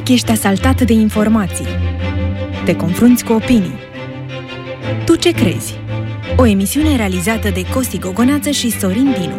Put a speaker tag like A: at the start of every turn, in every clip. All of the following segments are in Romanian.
A: Parcă ești asaltat de informații. Te confrunți cu opinii. Tu ce crezi? O emisiune realizată de Costi Gogonață și Sorin Dinu.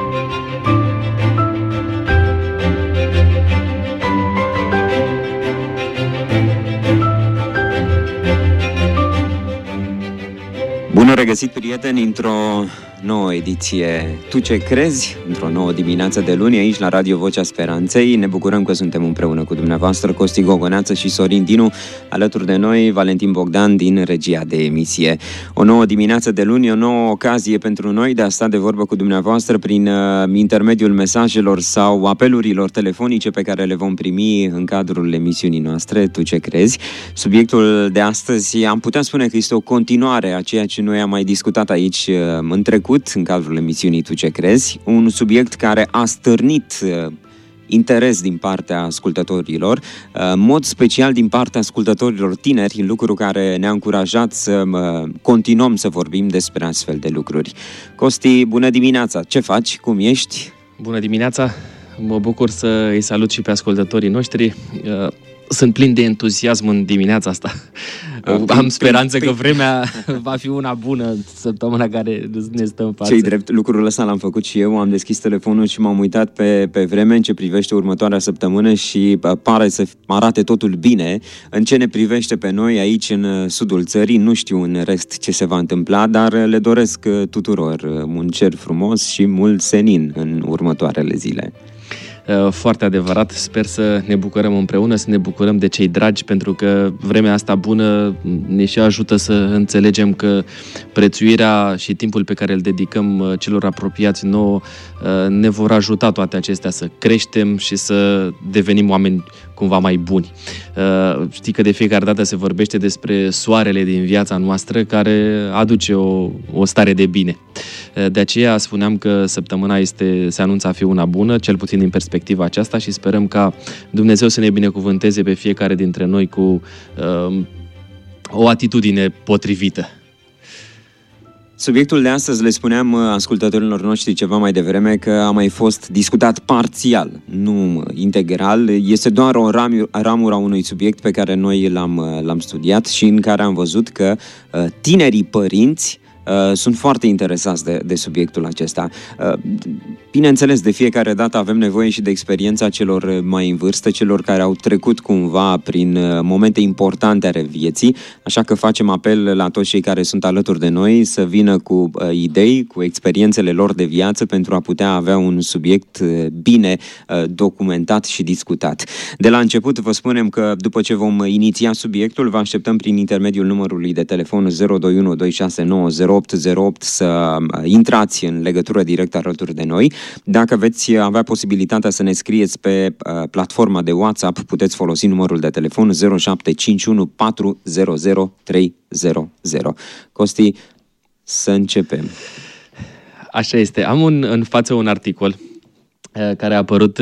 B: Bun regăsit, prieteni, într-o nouă ediție Tu ce crezi? Într-o nouă dimineață de luni aici la Radio Vocea Speranței. Ne bucurăm că suntem împreună cu dumneavoastră, Costi Gogoneață și Sorin Dinu. Alături de noi, Valentin Bogdan din regia de emisie. O nouă dimineață de luni, o nouă ocazie pentru noi de a sta de vorbă cu dumneavoastră prin intermediul mesajelor sau apelurilor telefonice pe care le vom primi în cadrul emisiunii noastre Tu ce crezi? Subiectul de astăzi am putea spune că este o continuare a ceea ce noi am mai discutat aici în trecut, în cadrul emisiunii Tu ce crezi, un subiect care a stârnit interes din partea ascultătorilor, în mod special din partea ascultătorilor tineri, lucru care ne-a încurajat să continuăm să vorbim despre astfel de lucruri. Costi, bună dimineața! Ce faci? Cum ești?
C: Bună dimineața! Mă bucur să îi salut și pe ascultătorii noștri. Sunt plin de entuziasm în dimineața asta. Am speranță că vremea va fi una bună săptămâna care ne stă în față.
B: Ce-i drept, lucrul ăsta l-am făcut și eu. Am deschis telefonul și m-am uitat pe vreme în ce privește următoarea săptămână și pare să arate totul bine. În ce ne privește pe noi aici în sudul țării, nu știu în rest ce se va întâmpla, dar le doresc tuturor un cer frumos și mult senin în următoarele zile.
C: Foarte adevărat, sper să ne bucurăm împreună, să ne bucurăm de cei dragi, pentru că vremea asta bună ne și ajută să înțelegem că prețuirea și timpul pe care îl dedicăm celor apropiați nouă ne vor ajuta toate acestea să creștem și să devenim oameni cumva mai buni. Știi că de fiecare dată se vorbește despre soarele din viața noastră care aduce o stare de bine. De aceea spuneam că săptămâna se anunță a fi una bună, cel puțin din perspectiva aceasta, și sperăm ca Dumnezeu să ne binecuvânteze pe fiecare dintre noi cu o atitudine potrivită.
B: Subiectul de astăzi, le spuneam ascultătorilor noștri ceva mai devreme, că a mai fost discutat parțial, nu integral. Este doar o ramură a unui subiect pe care noi l-am studiat și în care am văzut că tinerii părinți sunt foarte interesați de subiectul acesta. Bineînțeles, de fiecare dată avem nevoie și de experiența celor mai în vârstă, celor care au trecut cumva prin momente importante ale vieții, așa că facem apel la toți cei care sunt alături de noi să vină cu idei, cu experiențele lor de viață pentru a putea avea un subiect bine documentat și discutat. De la început vă spunem că după ce vom iniția subiectul, vă așteptăm prin intermediul numărului de telefon 021 269 0808 să intrați în legătură directă alături de noi. Dacă veți avea posibilitatea să ne scrieți pe platforma de WhatsApp, puteți folosi numărul de telefon 0751 400 300. Costi, să începem.
C: Așa este. Am în față un articol care a apărut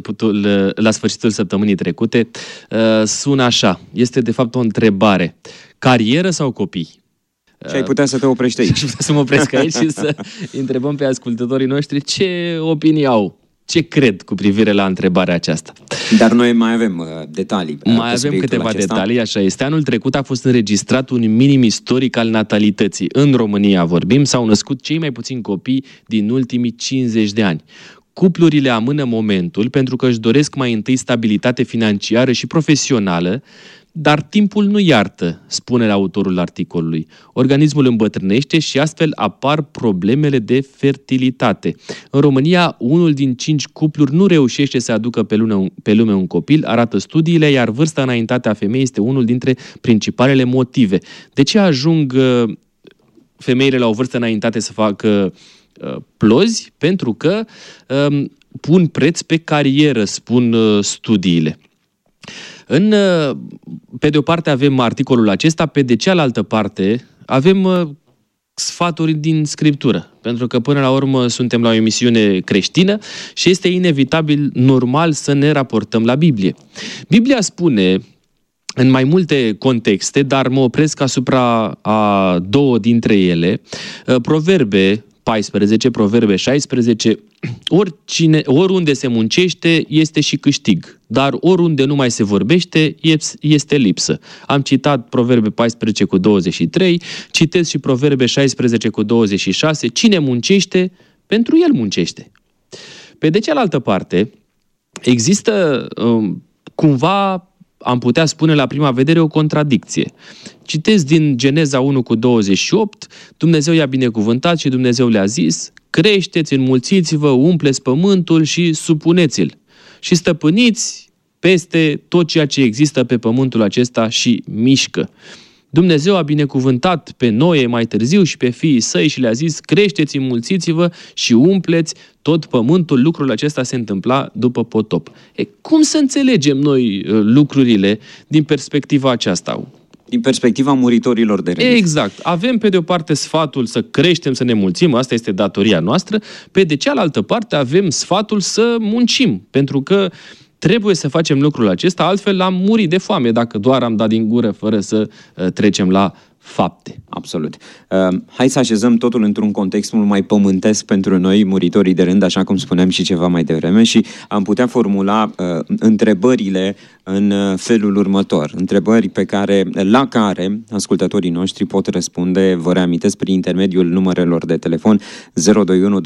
C: la sfârșitul săptămânii trecute. Sună așa. Este de fapt o întrebare. Carieră sau copii?
B: Și ai putea să te oprești aici.
C: Și putea să mă opresc aici și să întrebăm pe ascultătorii noștri ce opinii au, ce cred cu privire la întrebarea aceasta.
B: Dar noi mai avem detalii.
C: Mai avem câteva detalii, așa este. Anul trecut a fost înregistrat un minim istoric al natalității. În România vorbim, s-au născut cei mai puțini copii din ultimii 50 de ani. Cuplurile amână momentul pentru că își doresc mai întâi stabilitate financiară și profesională, dar timpul nu iartă, spune autorul articolului. Organismul îmbătrânește și astfel apar problemele de fertilitate. În România, 1 din 5 cupluri nu reușește să aducă pe lume un copil, arată studiile, iar vârsta înaintată a femeii este unul dintre principalele motive. De ce ajung femeile la o vârstă înaintată să facă plozi? Pentru că pun preț pe carieră, spun studiile. Pe de o parte avem articolul acesta, pe de cealaltă parte avem sfaturi din Scriptură. Pentru că până la urmă suntem la o emisiune creștină și este inevitabil, normal să ne raportăm la Biblie. Biblia spune în mai multe contexte, dar mă opresc asupra a 2 dintre ele, Proverbe 14, Proverbe 16, oriunde se muncește este și câștig, dar oriunde nu mai se vorbește este lipsă. Am citat Proverbe 14 cu 23, citesc și Proverbe 16 cu 26, cine muncește, pentru el muncește. Pe de cealaltă parte, există cumva, am putea spune la prima vedere, o contradicție. Citesc din Geneza 1 cu 28, Dumnezeu i-a binecuvântat și Dumnezeu le-a zis: creșteți, înmulțiți-vă, umpleți pământul și supuneți-l și stăpâniți peste tot ceea ce există pe pământul acesta și mișcă. Dumnezeu a binecuvântat pe Noe mai târziu și pe fiii săi și le-a zis: creșteți, înmulțiți-vă și umpleți tot pământul. Lucrul acesta se întâmpla după potop. Cum să înțelegem noi lucrurile din perspectiva aceasta?
B: Din perspectiva muritorilor de rând.
C: Exact. Avem pe de o parte sfatul să creștem, să ne mulțim, asta este datoria noastră, pe de cealaltă parte avem sfatul să muncim, pentru că trebuie să facem lucrul acesta, altfel am murit de foame dacă doar am dat din gură fără să trecem la fapte.
B: Absolut. Hai să așezăm totul într-un context mult mai pământesc pentru noi, muritorii de rând, așa cum spuneam și ceva mai devreme, și am putea formula întrebările în felul următor. Întrebări la care ascultătorii noștri pot răspunde, vă reamintesc, prin intermediul numerelor de telefon 021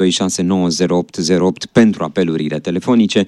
B: 2690 pentru apelurile telefonice,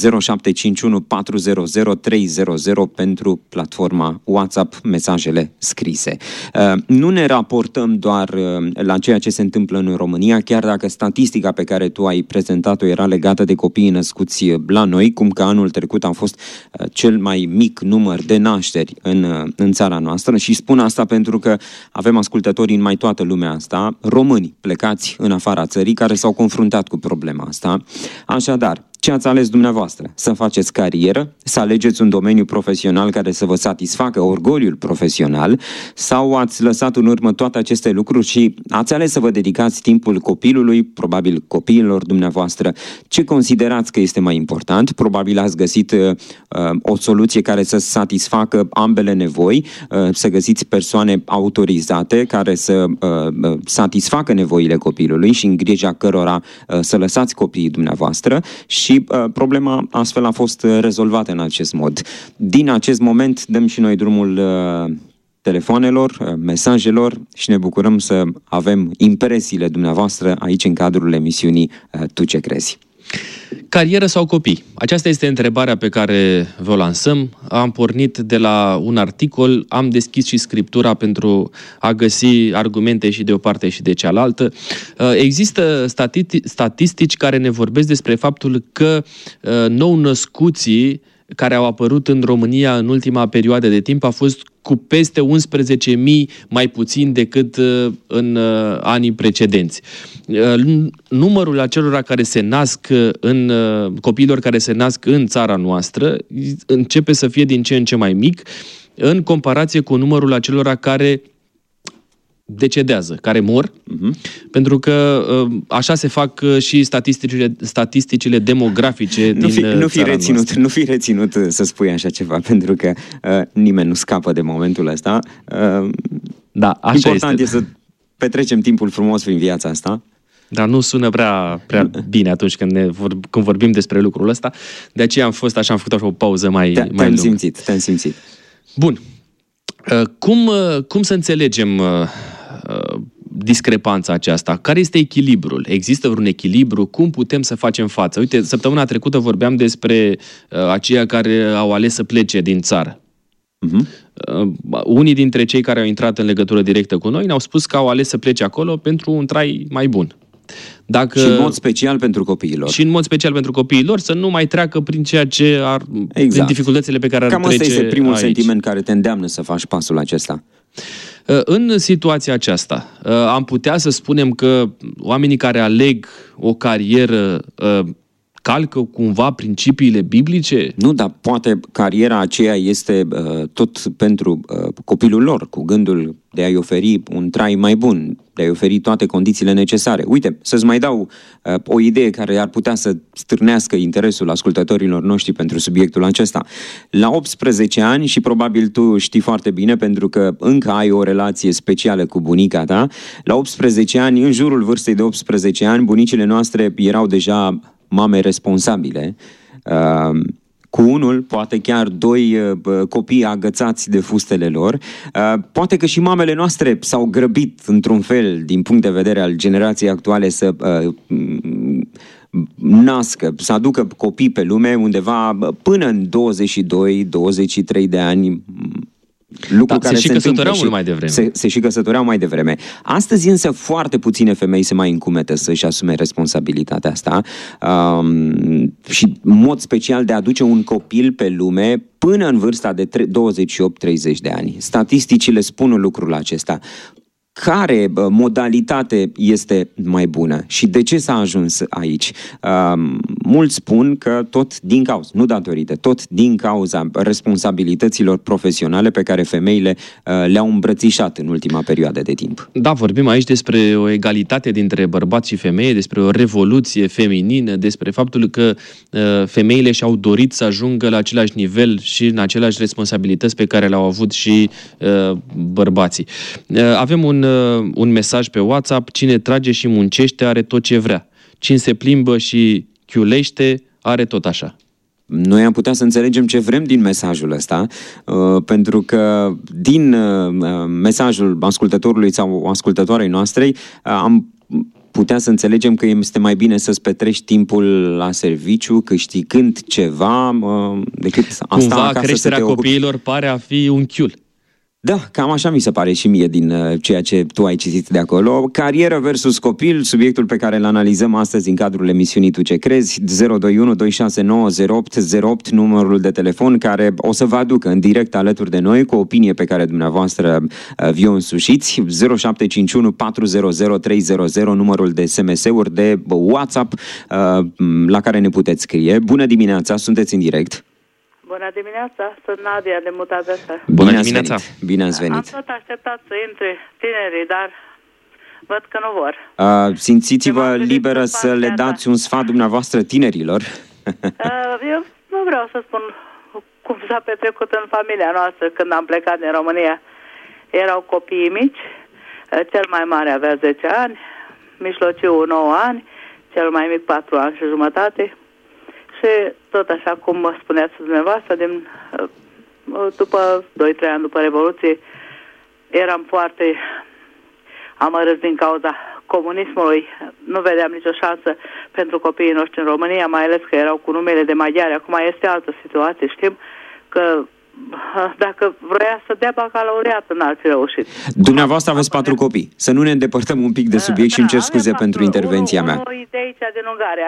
B: 0751 400 300 pentru platforma WhatsApp, mesajele scrise. Nu ne raportăm doar la ceea ce se întâmplă în România, chiar dacă statistica pe care tu ai prezentat-o era legată de copiii născuți la noi, cum că anul trecut a fost cel mai mic număr de nașteri în țara noastră, și spun asta pentru că avem ascultători în mai toată lumea asta, români plecați în afara țării, care s-au confruntat cu problema asta. Așadar, ce ați ales dumneavoastră? Să faceți carieră? Să alegeți un domeniu profesional care să vă satisfacă orgoliul profesional? Sau ați lăsat în urmă toate aceste lucruri și ați ales să vă dedicați timpul copilului, probabil copiilor dumneavoastră? Ce considerați că este mai important? Probabil ați găsit o soluție care să satisfacă ambele nevoi, să găsiți persoane autorizate care să satisfacă nevoile copilului și în grija cărora să lăsați copiii dumneavoastră, și problema astfel a fost rezolvată în acest mod. Din acest moment dăm și noi drumul telefoanelor, mesajelor și ne bucurăm să avem impresiile dumneavoastră aici în cadrul emisiunii Tu ce crezi?
C: Carieră sau copii? Aceasta este întrebarea pe care vă lansăm. Am pornit de la un articol, am deschis și scriptura pentru a găsi argumente și de o parte și de cealaltă. Există statistici care ne vorbesc despre faptul că nou-născuții care au apărut în România în ultima perioadă de timp a fost cu peste 11.000 mai puțin decât în anii precedenți. Numărul acelora care se nasc copiilor care se nasc în țara noastră începe să fie din ce în ce mai mic în comparație cu numărul acelora care decedează, care mor, pentru că așa se fac și statisticile demografice din țara noastră.
B: Nu fi reținut să spui așa ceva, pentru că nimeni nu scapă de momentul ăsta.
C: Da, așa
B: important este să petrecem timpul frumos prin viața asta.
C: Dar nu sună prea bine atunci când vorbim despre lucrul ăsta. De aceea am făcut o pauză mai lungă.
B: Te-am simțit.
C: Bun. Cum să înțelegem discrepanța aceasta? Care este echilibrul? Există vreun echilibru? Cum putem să facem față? Uite, săptămâna trecută vorbeam despre aceia care au ales să plece din țară. Unii dintre cei care au intrat în legătură directă cu noi ne-au spus că au ales să plece acolo pentru un trai mai bun.
B: Și în mod special pentru copiilor.
C: Și în mod special pentru copiilor, să nu mai treacă prin ceea ce prin dificultățile pe care ar trece aici.
B: Cam asta este primul sentiment care te îndeamnă să faci pasul acesta.
C: În situația aceasta, am putea să spunem că oamenii care aleg o carieră calcă cumva principiile biblice?
B: Nu, dar poate cariera aceea este tot pentru copilul lor, cu gândul de a-i oferi un trai mai bun, de a-i oferi toate condițiile necesare. Uite, să-ți mai dau o idee care ar putea să stârnească interesul ascultătorilor noștri pentru subiectul acesta. La 18 ani, și probabil tu știi foarte bine, pentru că încă ai o relație specială cu bunica ta, la 18 ani, în jurul vârstei de 18 ani, bunicile noastre erau deja mame responsabile, cu unul, poate chiar doi copii agățați de fustele lor. Poate că și mamele noastre s-au grăbit într-un fel, din punct de vedere al generației actuale, să nască, să aducă copii pe lume undeva până în 22-23 de ani. Lucru care
C: se și căsătoreau mult mai devreme.
B: Se și căsătoreau mai devreme. Astăzi însă foarte puține femei se mai încumetă să-și asume responsabilitatea asta și în mod special de a aduce un copil pe lume până în vârsta de 28-30 de ani. Statisticile spun lucrul acesta. Care modalitate este mai bună și de ce s-a ajuns aici? Mulți spun că tot din cauza, nu datorită, tot din cauza responsabilităților profesionale pe care femeile le-au îmbrățișat în ultima perioadă de timp.
C: Da, vorbim aici despre o egalitate dintre bărbați și femei, despre o revoluție feminină, despre faptul că femeile și-au dorit să ajungă la același nivel și în aceleași responsabilități pe care le-au avut și bărbații. Avem un mesaj pe WhatsApp: cine trage și muncește are tot ce vrea. Cine se plimbă și chiulește are tot așa.
B: Noi am putea să înțelegem ce vrem din mesajul ăsta, pentru că din mesajul ascultătorului sau ascultătoarei noastre am putea să înțelegem că este mai bine să-ți petrești timpul la serviciu câștigând ceva decât asta
C: cumva
B: acasă.
C: Creșterea copiilor pare a fi un chiul.
B: Da, cam așa mi se pare și mie din ceea ce tu ai citit de acolo. Carieră versus copil, subiectul pe care îl analizăm astăzi în cadrul emisiunii Tu ce crezi, 021 269 0808, numărul de telefon care o să vă aducă în direct alături de noi cu o opinie pe care dumneavoastră vi-o însușiți, 0751 400 300, numărul de SMS-uri, de WhatsApp la care ne puteți scrie. Bună dimineața, sunteți în direct.
D: Bună dimineața, sunt Nadia de Mutagăsă.
C: Bună dimineața!
B: Bine ați venit!
D: Am tot așteptat să intre tinerii, dar văd că nu vor.
B: Simțiți-vă liberă să le dați un sfat dumneavoastră tinerilor?
D: Eu nu vreau să spun cum s-a petrecut în familia noastră când am plecat din România. Erau copiii mici, cel mai mare avea 10 ani, mijlociu 9 ani, cel mai mic 4 ani și jumătate. Și tot așa cum spuneați dumneavoastră, după 2-3 ani după Revoluție, eram foarte amărâți din cauza comunismului. Nu vedeam nicio șansă pentru copiii noștri în România, mai ales că erau cu numele de maghiari. Acum este altă situație. Știm că dacă vrea să dea bacalaureat, n-ar fi reușit.
B: Dumneavoastră aveți 4 copii. Să nu ne îndepărtăm un pic de subiect și îmi cer scuze pentru intervenția mea.
D: O idee din Ungaria.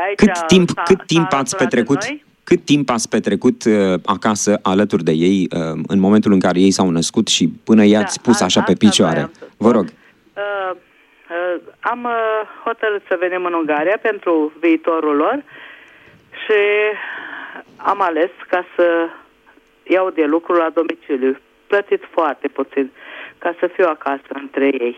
B: Cât timp ați petrecut acasă alături de ei în momentul în care ei s-au născut și până i-ați pus așa pe picioare? Vă rog.
D: Am hotărât să venim în Ungaria pentru viitorul lor și am ales ca să iau de lucru la domiciliu, plătit foarte puțin, ca să fiu acasă între ei.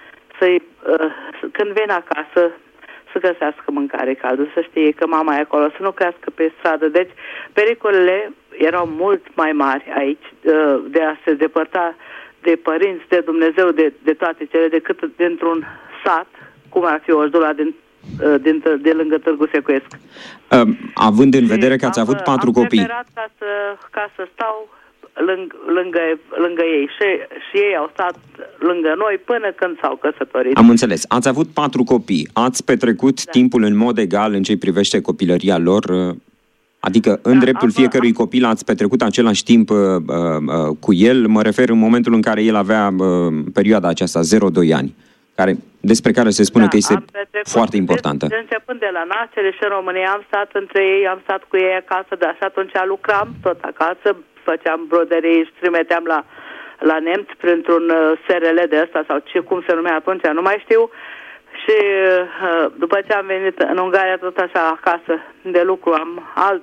D: Când vin acasă, să găsească mâncare caldă, să știe că mama e acolo, să nu crească pe stradă. Deci, pericolele erau mult mai mari aici de a se depărta de părinți, de Dumnezeu, de toate cele, decât dintr-un sat, cum ar fi Ojdula de lângă Târgu Secuiesc.
B: Având în vedere că ați avut 4 copii.
D: Am preferat ca să stau lângă ei și ei au stat lângă noi până când s-au căsătorit.
B: Am înțeles. Ați avut 4 copii. Ați petrecut timpul în mod egal în ce privește copilăria lor? Adică în dreptul fiecărui copil ați petrecut același timp cu el? Mă refer în momentul în care el avea perioada aceasta, 0-2 ani. Despre care se spune că este foarte importantă.
D: Începând de la naștere și în România am stat între ei, am stat cu ei acasă, dar și atunci lucram tot acasă, făceam broderii și trimiteam la nemți printr-un SRL de ăsta sau cum se numea atunci, nu mai știu. Și după ce am venit în Ungaria, tot așa acasă de lucru, am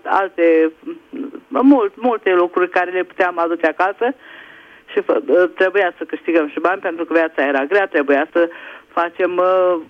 D: multe lucruri care le puteam aduce acasă și trebuia să câștigăm și bani pentru că viața era grea, trebuia să facem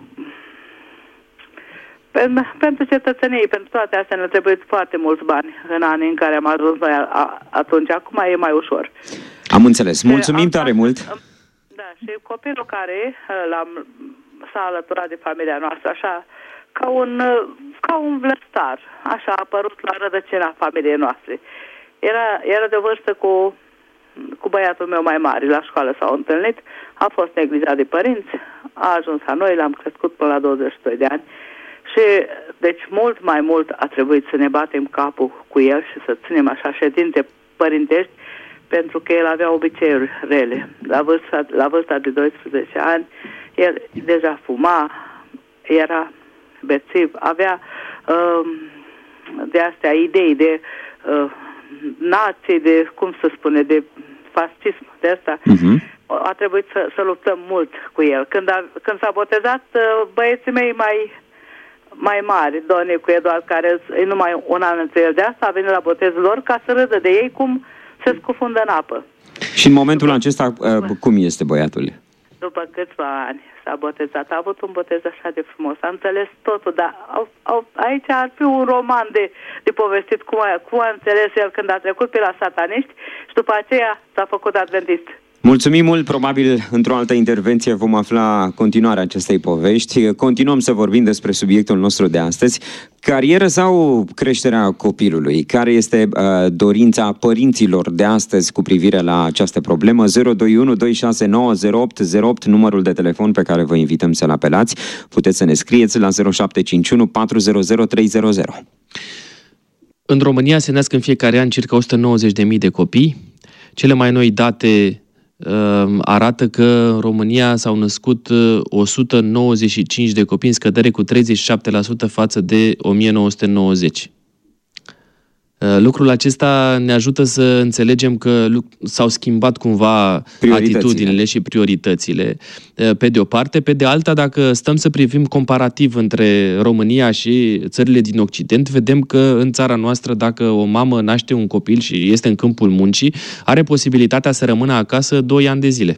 D: pentru cetățenii, pentru toate astea ne trebuie foarte mulți bani în anii în care am ajuns noi atunci. Acum e mai ușor.
B: Am înțeles. Mulțumim tare mult!
D: Da, și copilul care s-a alăturat de familia noastră, așa, ca un vlăstar, așa a apărut la rădăcina familiei noastre. Era de vârstă cu băiatul meu mai mare, la școală s-au întâlnit, a fost neglijat de părinți, a ajuns la noi, l-am crescut până la 22 de ani și, deci, mult mai mult a trebuit să ne batem capul cu el și să ținem așa ședințe părintești, pentru că el avea obiceiuri rele. La vârsta de 12 ani, el deja fuma, era bețiv, avea de astea idei de nații, de, cum să spune, de fascism, de asta. A trebuit să luptăm mult cu el. Când s-a botezat, băieții mei mai mari, Donicu, Eduard, care e numai un an între el, de asta a venit la botezul lor ca să râdă de ei cum se scufundă în apă.
B: Și în momentul acesta, cum este băiatul?
D: După câțiva ani s-a botezat. A avut un botez așa de frumos. A înțeles totul, dar aici ar fi un roman de povestit cum a înțeles el când a trecut pe la sataniști și după aceea s-a făcut adventist.
B: Mulțumim mult, probabil într-o altă intervenție vom afla continuarea acestei povești. Continuăm să vorbim despre subiectul nostru de astăzi. Carieră sau creșterea copilului? Care este dorința părinților de astăzi cu privire la această problemă? 021 269 0808, numărul de telefon pe care vă invităm să-l apelați. Puteți să ne scrieți la 0751 400 300.
C: În România se nasc în fiecare an circa 190.000 de copii. Cele mai noi date arată că în România s-au născut 195 de copii, în scădere cu 37% față de 1990. Lucrul acesta ne ajută să înțelegem că s-au schimbat cumva atitudinile și prioritățile. Pe de o parte, pe de alta, dacă stăm să privim comparativ între România și țările din Occident, vedem că în țara noastră, dacă o mamă naște un copil și este în câmpul muncii, are posibilitatea să rămână acasă 2 ani de zile.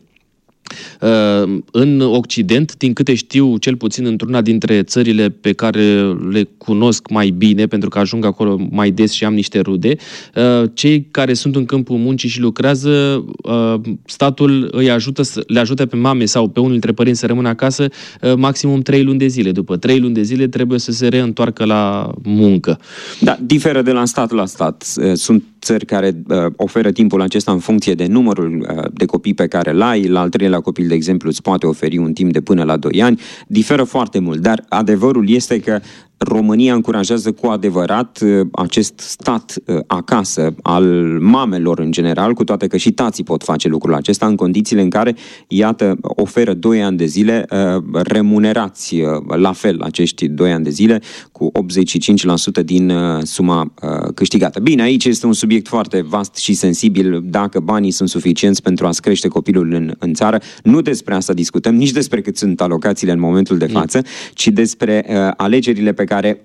C: În Occident, din câte știu, cel puțin într-una dintre țările pe care le cunosc mai bine, pentru că ajung acolo mai des și am niște rude, cei care sunt în câmpul muncii și lucrează, statul le ajută pe mame sau pe unul dintre părinți să rămână acasă maximum 3 luni de zile. După 3 luni de zile trebuie să se reîntoarcă la muncă.
B: Da, diferă de la stat la stat. Sunt țări care oferă timpul acesta în funcție de numărul de copii pe care îl ai. La al 3-lea copil, de exemplu, îți poate oferi un timp de până la 2 ani. Diferă foarte mult, dar adevărul este că România încurajează cu adevărat acest stat acasă al mamelor în general, cu toate că și tații pot face lucrul acesta în condițiile în care, iată, oferă 2 ani de zile remunerați la fel acești 2 ani de zile cu 85% din suma câștigată. Bine, aici este un subiect foarte vast și sensibil, dacă banii sunt suficienți pentru a-ți crește copilul în țară. Nu despre asta discutăm, nici despre cât sunt alocațiile în momentul de față, ci despre alegerile pe care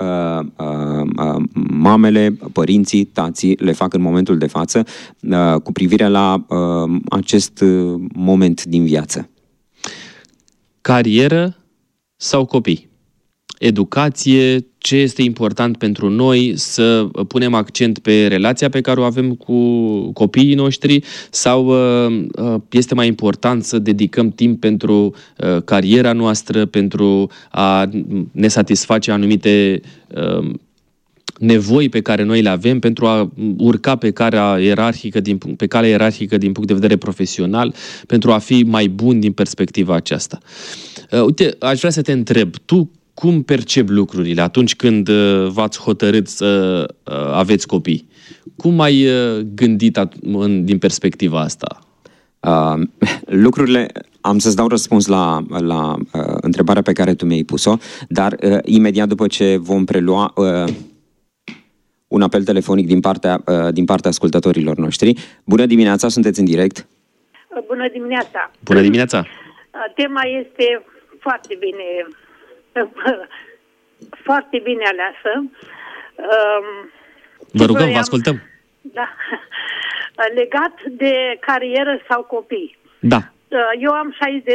B: mamele, părinții, tații le fac în momentul de față cu privire la acest moment din viață.
C: Carieră sau copii? Educație, ce este important pentru noi, să punem accent pe relația pe care o avem cu copiii noștri sau este mai important să dedicăm timp pentru cariera noastră, pentru a ne satisface anumite nevoi pe care noi le avem, pentru a urca pe calea ierarhică din punct de vedere profesional, pentru a fi mai bun din perspectiva aceasta. Uite, aș vrea să te întreb, tu cum percepi lucrurile atunci când v-ați hotărât să aveți copii? Cum ai gândit din perspectiva asta?
B: Lucrurile, am să-ți dau răspuns la întrebarea pe care tu mi-ai pus-o, dar imediat după ce vom prelua un apel telefonic din partea ascultătorilor noștri. Bună dimineața, sunteți în direct.
E: Bună dimineața.
C: Bună dimineața.
E: Tema este foarte bine foarte bine aleasă.
C: Vă rugăm, vă ascultăm.
E: Da. Legat de carieră sau copii.
C: Da.
E: Eu am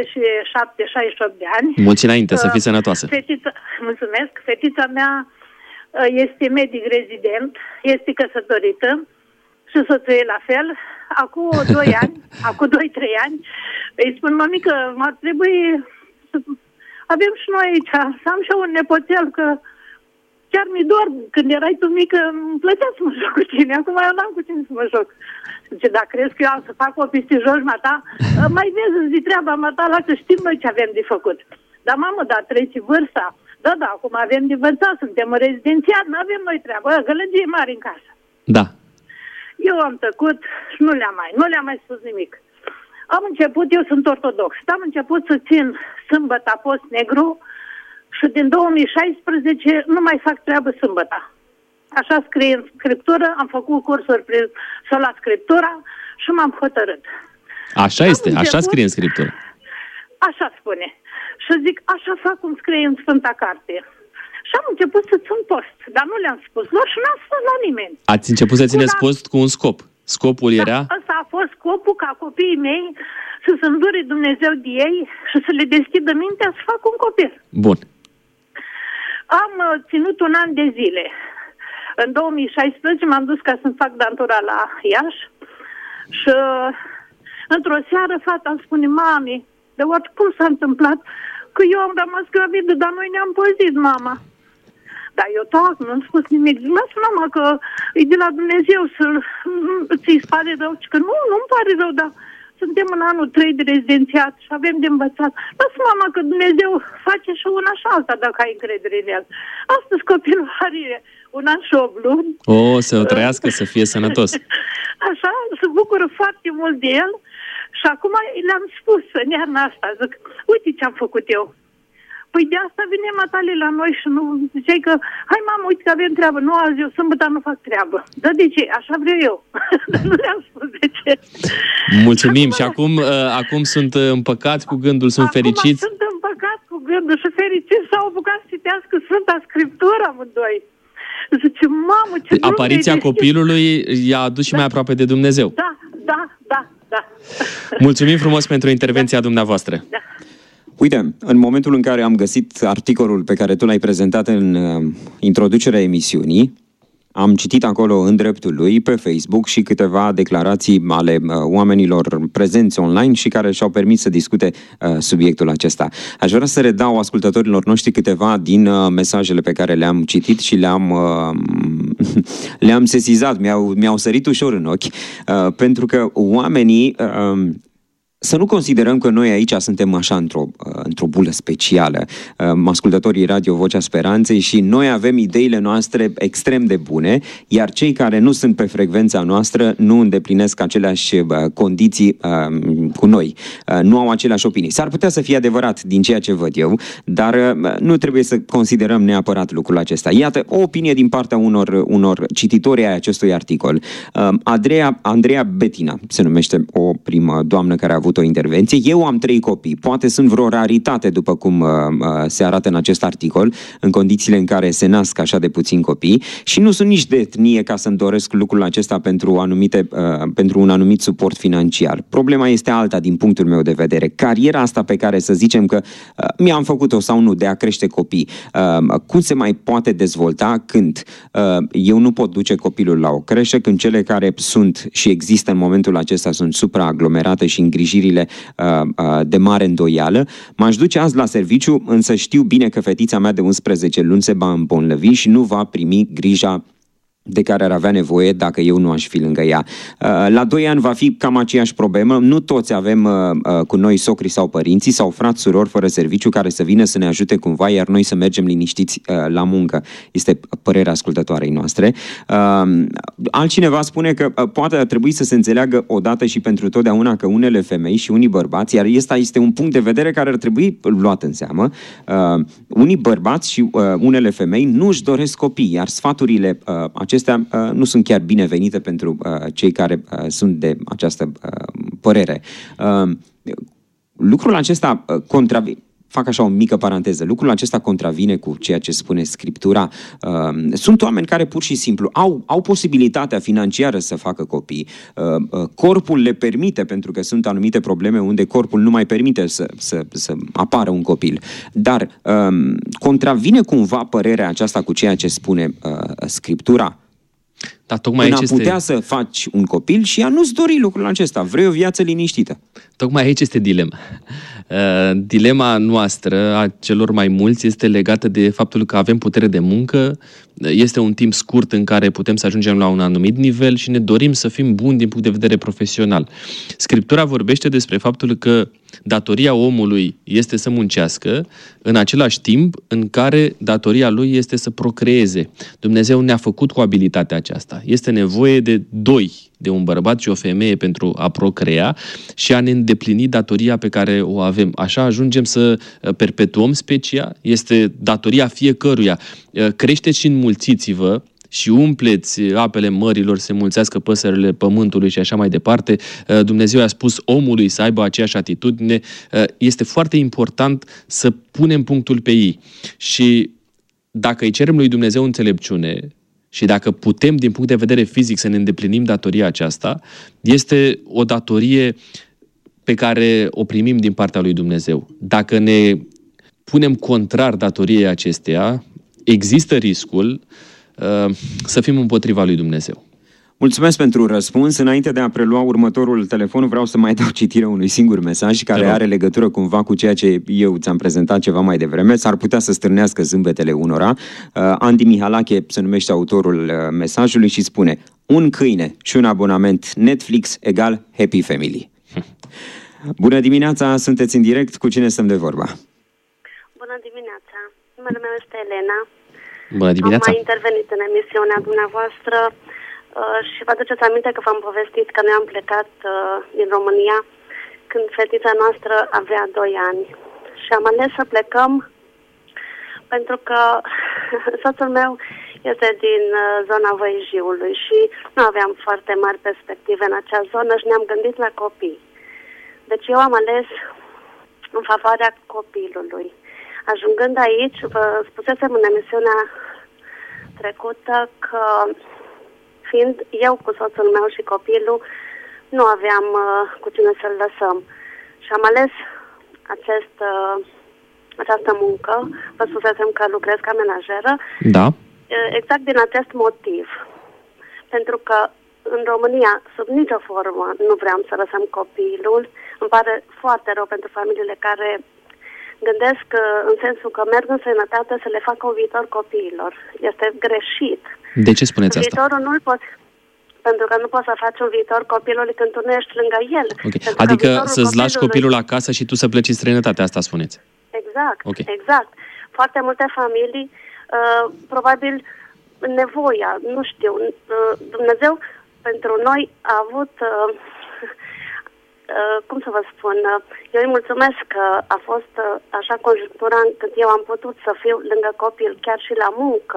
E: 67-68 de ani.
C: Mulți înainte, să fiți sănătoasă.
E: Mulțumesc. Fetița mea este medic rezident, este căsătorită și soțul e la fel. Acum 2 ani, acum 2-3 ani, îi spun, mămică, ar trebui să avem și noi aici, să am și eu un nepoțel, că chiar mi dor, când erai tu mică, îmi plăcea să mă joc cu tine, acum eu n-am cu cine să mă joc. Zice, dacă crezi că eu am să fac o pistijoși, mata, mai vezi, zi treaba, mata, lasă, știm noi ce avem de făcut. Dar mamă, dar treci vârsta. Da, acum avem de învățat, suntem în rezidențiat, nu avem noi treabă, gălăgie mare în casă.
C: Da.
E: Eu am tăcut și nu le-am mai spus nimic. Am început, eu sunt ortodox, am început să țin sâmbăta post negru și din 2016 nu mai fac treabă sâmbăta. Așa scrie în scriptură, am făcut cursuri prin sola scriptura și m-am hotărât.
C: Așa este, așa scrie în scriptură.
E: Așa spune. Și zic, așa fac cum scrie în Sfânta Carte. Și am început să țin post, dar nu le-am spus lor și n-am spus la nimeni.
C: Ați început să țineți post cu un scop. Scopul era?
E: Ăsta a fost scopul, ca copiii mei să se îndure Dumnezeu de ei și să le deschidă mintea să facă un copil.
C: Bun.
E: Am ținut 1 an de zile. În 2016 m-am dus ca să-mi fac dantura la Iași și într-o seară fata îmi spune, mami, de cum s-a întâmplat? Că eu am rămas gravidă, dar noi ne-am păzit, mama. Dar eu tac, nu-mi spus nimic. Zic, mama, că e de la Dumnezeu ți-i pare rău. Că nu-mi pare rău, dar suntem în anul 3 de rezidențiat și avem de învățat. Lasă, mama, că Dumnezeu face și una și alta dacă ai încredere în el. Astăzi copilul are 1 an și 8 luni.
C: O, să o trăiască, să fie sănătos.
E: Așa, se bucură foarte mult de el. Și acum le-am spus în iarna asta, zic, uite ce-am făcut eu. Păi de asta vine matale la noi și nu ziceai că, hai mamă, uite că avem treabă, nu azi eu, sâmbătă nu fac treabă. Da, de ce? Așa vreau eu. Nu le-am spus de ce.
C: Mulțumim și acum sunt împăcați cu gândul, sunt fericiți.
E: Acum sunt împăcați cu gândul și fericiți s-au apucat să citească Sfânta Scriptură amândoi. Zice, mamă, ce
C: apariția copilului i-a adus și mai aproape de Dumnezeu.
E: Da.
C: Mulțumim frumos pentru intervenția dumneavoastră.
E: Da.
B: Uite, în momentul în care am găsit articolul pe care tu l-ai prezentat în introducerea emisiunii, am citit acolo în dreptul lui pe Facebook și câteva declarații ale oamenilor prezenți online și care și-au permis să discute subiectul acesta. Aș vrea să redau ascultătorilor noștri câteva din mesajele pe care le-am citit și le-am sesizat, mi-au sărit ușor în ochi, pentru că oamenii... Să nu considerăm că noi aici suntem așa într-o bulă specială. Ascultătorii Radio Vocea Speranței și noi avem ideile noastre extrem de bune, iar cei care nu sunt pe frecvența noastră nu îndeplinesc aceleași condiții cu noi. Nu au aceleași opinii. S-ar putea să fie adevărat din ceea ce văd eu, dar nu trebuie să considerăm neapărat lucrul acesta. Iată, o opinie din partea unor cititori ai acestui articol. Andreea Betina se numește, o primă doamnă care a avut o intervenție. Eu am 3 copii. Poate sunt vreo raritate, după cum se arată în acest articol, în condițiile în care se nasc așa de puțini copii și nu sunt nici de etnie ca să-mi doresc lucrul acesta pentru un anumit suport financiar. Problema este alta din punctul meu de vedere. Cariera asta pe care să zicem că mi-am făcut-o sau nu de a crește copii, cum se mai poate dezvolta când eu nu pot duce copilul la o creșă, când cele care sunt și există în momentul acesta sunt supraaglomerate și îngrijirile de mare îndoială. M-aș duce azi la serviciu, însă știu bine că fetița mea de 11 luni se va îmbolnăvi și nu va primi grija de care ar avea nevoie dacă eu nu aș fi lângă ea. La 2 ani va fi cam aceeași problemă. Nu toți avem cu noi socri sau părinții sau frați, surori fără serviciu care să vină să ne ajute cumva, iar noi să mergem liniștiți la muncă. Este părerea ascultătoarei noastre. Altcineva spune că poate ar trebui să se înțeleagă odată și pentru totdeauna că unele femei și unii bărbați, iar ăsta este un punct de vedere care ar trebui luat în seamă, unii bărbați și unele femei nu își doresc copii, iar sfaturile acestea nu sunt chiar binevenite pentru cei care sunt de această părere. Lucrul acesta fac așa o mică paranteză. Lucrul acesta contravine cu ceea ce spune Scriptura. Sunt oameni care pur și simplu au posibilitatea financiară să facă copii. Corpul le permite, pentru că sunt anumite probleme unde corpul nu mai permite să apară un copil. Dar contravine cumva părerea aceasta cu ceea ce spune Scriptura?
C: Da, tocmai
B: până a putea să faci un copil și a nu-ți dori lucrul acesta. Vrei o viață liniștită.
C: Tocmai aici este dilema. Dilema noastră, a celor mai mulți, este legată de faptul că avem putere de muncă, este un timp scurt în care putem să ajungem la un anumit nivel și ne dorim să fim buni din punct de vedere profesional. Scriptura vorbește despre faptul că datoria omului este să muncească, în același timp în care datoria lui este să procreeze. Dumnezeu ne-a făcut cu abilitatea aceasta. Este nevoie de doi, de un bărbat și o femeie pentru a procrea și a ne îndeplini datoria pe care o avem. Așa ajungem să perpetuăm specia, este datoria fiecăruia. Creșteți și înmulțiți-vă și umpleți apele mărilor, se mulțească păsările pământului și așa mai departe. Dumnezeu a spus omului să aibă aceeași atitudine. Este foarte important să punem punctul pe i. Și dacă îi cerem lui Dumnezeu înțelepciune și dacă putem din punct de vedere fizic să ne îndeplinim datoria aceasta, este o datorie pe care o primim din partea lui Dumnezeu. Dacă ne punem contrar datoriei acesteia, există riscul să fim împotriva lui Dumnezeu.
B: Mulțumesc pentru răspuns. Înainte de a prelua următorul telefon, vreau să mai dau citire unui singur mesaj care are legătură cumva cu ceea ce eu ți-am prezentat ceva mai devreme. S-ar putea să stârnească zâmbetele unora. Andy Mihalache se numește autorul mesajului și spune: un câine și un abonament Netflix egal Happy Family. Bună dimineața, sunteți în direct. Cu cine stăm de vorba?
F: Bună dimineața. Numele meu este Elena.
C: Bună dimineața.
F: Am mai intervenit în emisiunea dumneavoastră și vă aduceți aminte că v-am povestit că noi am plecat din România când fetița noastră avea 2 ani. Și am ales să plecăm pentru că soțul meu este din zona Văijiului și nu aveam foarte mari perspective în acea zonă și ne-am gândit la copii. Deci eu am ales în favoarea copilului. Ajungând aici, vă spusesem în emisiunea trecută că fiind eu cu soțul meu și copilul, nu aveam cu cine să-l lăsăm. Și am ales această muncă. Vă spusesem că lucrez ca menajeră.
C: Da.
F: Exact din acest motiv. Pentru că în România, sub nicio formă, nu vreau să lăsăm copilul. Îmi pare foarte rău pentru familiile care gândesc în sensul că merg în sănătate să le facă un viitor copiilor. Este greșit.
C: De ce spuneți asta?
F: Viitorul nu-l poți, pentru că nu poți să faci un viitor copilului când tu nu ești lângă el.
C: Okay. Adică să-ți lași copilul acasă și tu să pleci în străinătate, asta spuneți.
F: Exact,
C: okay.
F: Exact. Foarte multe familii, probabil nevoia, nu știu, Dumnezeu pentru noi a avut... cum să vă spun, eu îi mulțumesc că a fost așa conjunctura încât eu am putut să fiu lângă copil, chiar și la muncă.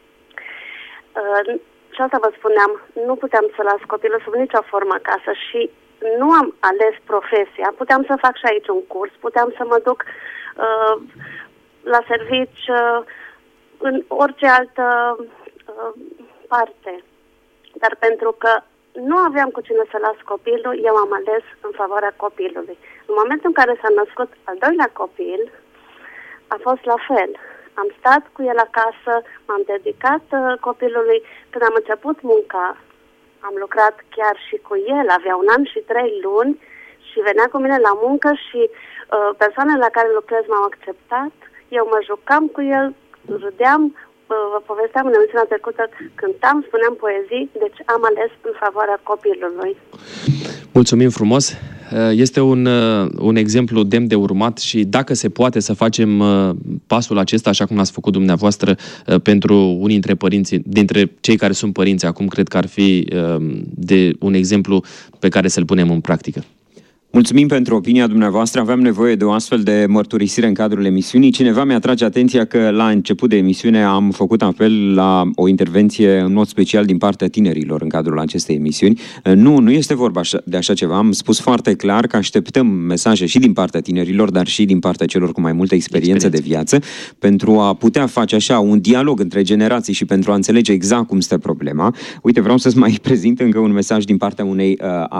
F: Și asta vă spuneam, nu puteam să las copilul sub nicio formă acasă și nu am ales profesia. Puteam să fac și aici un curs, puteam să mă duc la servici în orice altă parte. Dar pentru că nu aveam cu cine să las copilul, eu am ales în favoarea copilului. În momentul în care s-a născut al doilea copil, a fost la fel. Am stat cu el acasă, m-am dedicat copilului. Când am început munca, am lucrat chiar și cu el, avea 1 an și 3 luni și venea cu mine la muncă și persoanele la care lucrez m-au acceptat. Eu mă jucam cu el, râdeam, vă povesteam în emisiunea trecută, cântam, spuneam poezii, deci am ales în favoarea copilului.
C: Mulțumim frumos! Este un exemplu demn de urmat și dacă se poate să facem pasul acesta, așa cum l-ați făcut dumneavoastră, pentru unii dintre părinții, dintre cei care sunt părinți acum, cred că ar fi de un exemplu pe care să-l punem în practică.
B: Mulțumim pentru opinia dumneavoastră. Aveam nevoie de o astfel de mărturisire în cadrul emisiunii. Cineva mi-a atrage atenția că la început de emisiune am făcut apel la o intervenție în mod special din partea tinerilor în cadrul acestei emisiuni. Nu este vorba de așa ceva. Am spus foarte clar că așteptăm mesaje și din partea tinerilor, dar și din partea celor cu mai multă experiență de viață, pentru a putea face așa un dialog între generații și pentru a înțelege exact cum stă problema. Uite, vreau să-ți mai prezint încă un mesaj din partea unei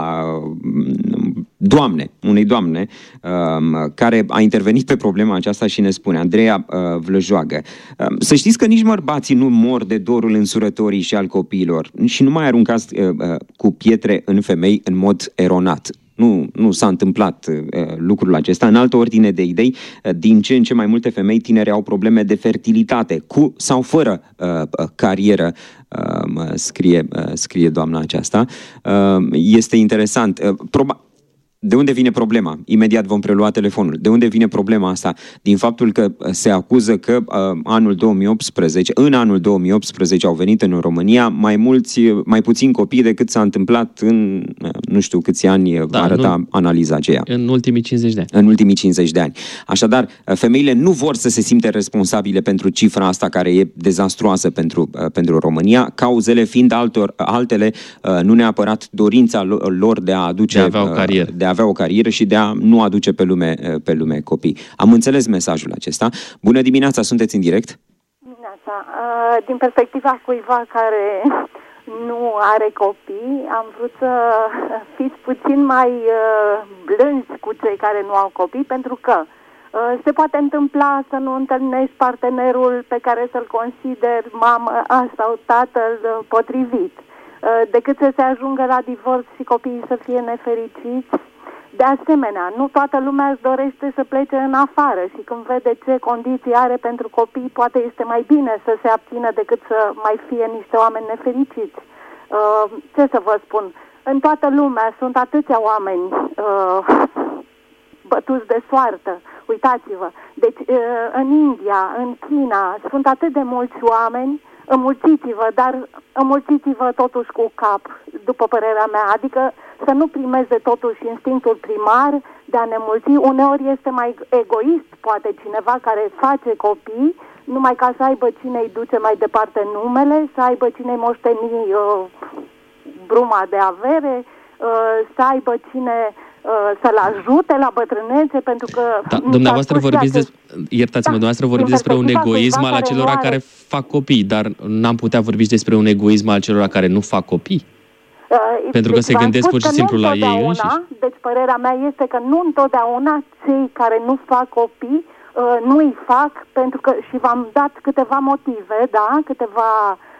B: unei doamne care a intervenit pe problema aceasta și ne spune, Andreea Vlăjoagă, să știți că nici bărbații nu mor de dorul însurătorii și al copiilor și nu mai aruncați cu pietre în femei în mod eronat. Nu s-a întâmplat lucrul acesta. În altă ordine de idei, din ce în ce mai multe femei tinere au probleme de fertilitate, cu sau fără carieră, scrie doamna aceasta. Este interesant. De unde vine problema? Imediat vom prelua telefonul. De unde vine problema asta? Din faptul că se acuză că în anul 2018 au venit în România mai puțini copii decât s-a întâmplat în nu știu câți ani arăta analiza aceea.
C: În ultimii 50 de ani.
B: În ultimii 50 de ani. Așadar, femeile nu vor să se simte responsabile pentru cifra asta care e dezastruoasă pentru România, cauzele fiind altele, nu neapărat dorința lor de a avea o carieră și de a nu aduce pe lume copii. Am înțeles mesajul acesta. Bună dimineața, sunteți în direct?
G: Din perspectiva cuiva care nu are copii, am vrut să fiți puțin mai blânzi cu cei care nu au copii, pentru că se poate întâmpla să nu întâlnești partenerul pe care să-l consideri mamă sau tatăl potrivit, decât să se ajungă la divorț și copiii să fie nefericiți. De asemenea, nu toată lumea își dorește să plece în afară și când vede ce condiții are pentru copii, poate este mai bine să se abțină decât să mai fie niște oameni nefericiți. Ce să vă spun? În toată lumea sunt atâția oameni bătuți de soartă. Uitați-vă. Deci în India, în China, sunt atât de mulți oameni. Înmulțiți-vă, dar înmulțiți-vă totuși cu cap, după părerea mea. Adică să nu primeze totuși instinctul primar de a ne mulți. Uneori este mai egoist, poate cineva care face copii, numai ca să aibă cine îi duce mai departe numele, să aibă cine îi moșteni bruma de avere, să aibă cine să-l ajute la bătrânețe, pentru că...
C: Dumneavoastră vorbiți despre un egoism al acelora care fac copii, dar n-am putea vorbi despre un egoism al acelora care nu fac copii? Pentru că se gândesc pur și simplu la ei înșiși.
G: Deci părerea mea este că nu întotdeauna cei care nu fac copii nu îi fac, pentru că, și v-am dat câteva motive, câteva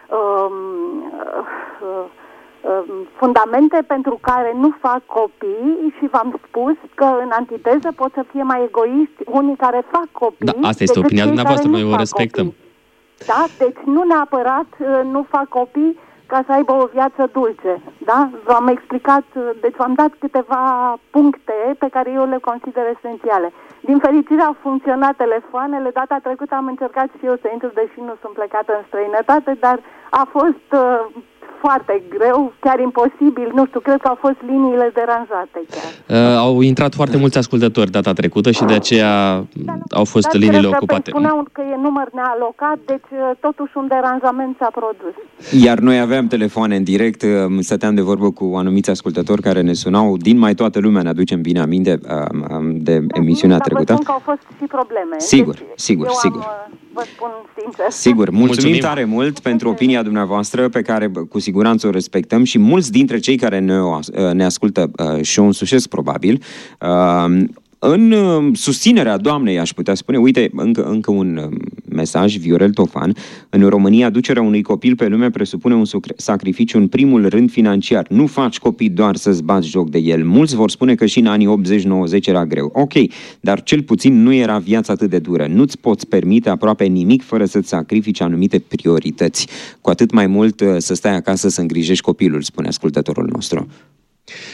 G: fundamente pentru care nu fac copii și v-am spus că în antiteză pot să fie mai egoiști unii care fac copii.
C: Da, asta este opinia dumneavoastră, noi o respectăm.
G: Copii. Da, deci nu neapărat nu fac copii ca să aibă o viață dulce, da? V-am explicat, deci v-am dat câteva puncte pe care eu le consider esențiale. Din fericire au funcționat telefoanele, data trecută am încercat și eu să intru, deși nu sunt plecată în străinătate, dar a fost foarte greu, chiar imposibil, nu știu, cred că au fost liniile deranjate chiar.
C: Au intrat foarte mulți ascultători data trecută și de aceea au fost liniile ocupate.
G: Spuneau că e număr nealocat, deci totuși un deranjament s-a produs.
B: Iar noi aveam telefoane în direct, stăteam de vorbă cu anumiți ascultători care ne sunau, din mai toată lumea, ne aducem bine aminte de emisiunea trecută.
G: Vă spun că au fost și probleme.
B: Sigur.
G: Vă spun sincer.
B: Sigur, mulțumim tare mult pentru opinia dumneavoastră, pe care cu siguranță o respectăm și mulți dintre cei care ne ascultă și o însușesc probabil. În susținerea doamnei, aș putea spune, uite, încă un mesaj, Viorel Tofan, în România, aducerea unui copil pe lume presupune un sacrificiu în primul rând financiar. Nu faci copii doar să-ți bați joc de el. Mulți vor spune că și în anii 80-90 era greu. Ok, dar cel puțin nu era viața atât de dură. Nu-ți poți permite aproape nimic fără să-ți sacrifici anumite priorități. Cu atât mai mult să stai acasă să îngrijești copilul, spune ascultătorul nostru.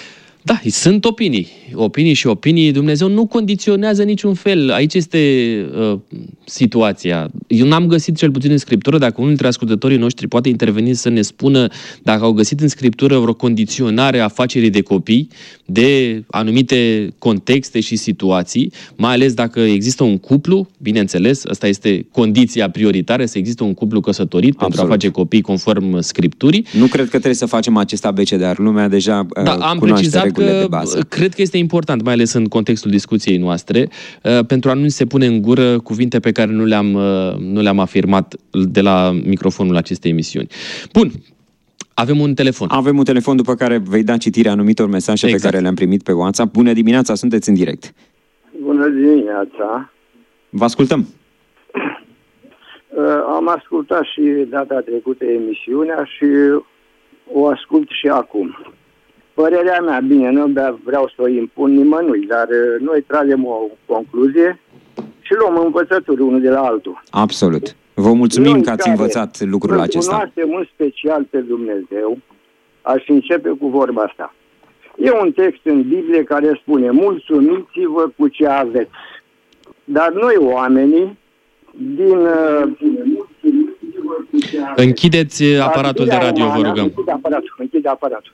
C: Da, sunt opinii și opinii. Dumnezeu nu condiționează niciun fel. Aici este situația. Eu n-am găsit, cel puțin în Scriptură, dacă unul dintre ascultătorii noștri poate interveni să ne spună dacă au găsit în Scriptură vreo condiționare a afacerii de copii de anumite contexte și situații, mai ales dacă există un cuplu, bineînțeles, asta este condiția prioritară, să existe un cuplu căsătorit pentru a face copii conform Scripturii.
B: Nu cred că trebuie să facem acest ABC, dar lumea deja
C: am precizat că cred că este important, mai ales în contextul discuției noastre, pentru a nu se pune în gură cuvinte pe care nu le-am afirmat de la microfonul acestei emisiuni. Bun. Avem un telefon.
B: Avem un telefon, după care vei da citirea anumitor mesaje pe care le-am primit pe WhatsApp. Bună dimineața, sunteți în direct.
H: Bună dimineața.
B: Vă ascultăm.
H: Am ascultat și data trecută emisiunea și o ascult și acum. Părerea mea, bine, nu vreau să o impun nimănui, dar noi tragem o concluzie și luăm învățături unul de la altul.
B: Absolut. Vă mulțumim că ați învățat lucrul acesta.
H: Cunoaștem în special pe Dumnezeu. Aș începe cu vorba asta. E un text în Biblie care spune: mulțumiți-vă cu ce aveți. Dar noi, oamenii,
C: Închideți aparatul de radio, vă rugăm.
H: Închide aparatul.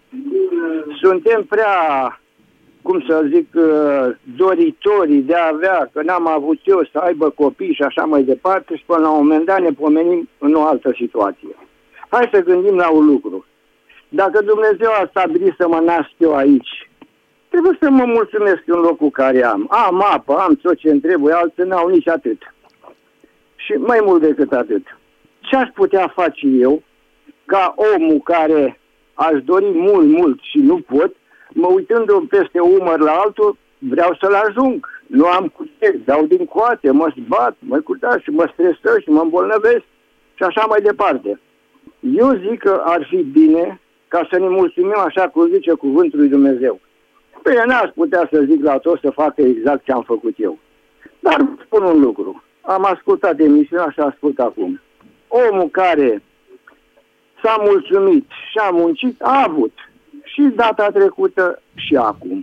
H: Suntem prea, cum să zic, doritorii de a avea, că n-am avut eu să aibă copii și așa mai departe, și până la un moment dat ne pomenim în o altă situație. Hai să gândim la un lucru. Dacă Dumnezeu a stabilit să mă nasc eu aici, trebuie să mă mulțumesc în locul care am. Am apă, am tot ce-mi trebuie, alții n-au nici atât. Și mai mult decât atât. Ce aș putea face eu ca omul care aș dori mult și nu pot, mă uitându-mi peste umăr la altul, vreau să-l ajung. Nu am cu ce, dau din coate, mă zbat, și mă stresez și mă îmbolnăvesc și așa mai departe. Eu zic că ar fi bine ca să ne mulțumim așa cum zice cuvântul lui Dumnezeu. Bine, n-aș putea să zic la toți să facă exact ce am făcut eu. Dar spun un lucru. Am ascultat emisiunea și ascult acum. Omul care s-a mulțumit și a muncit, a avut. Și data trecută și acum.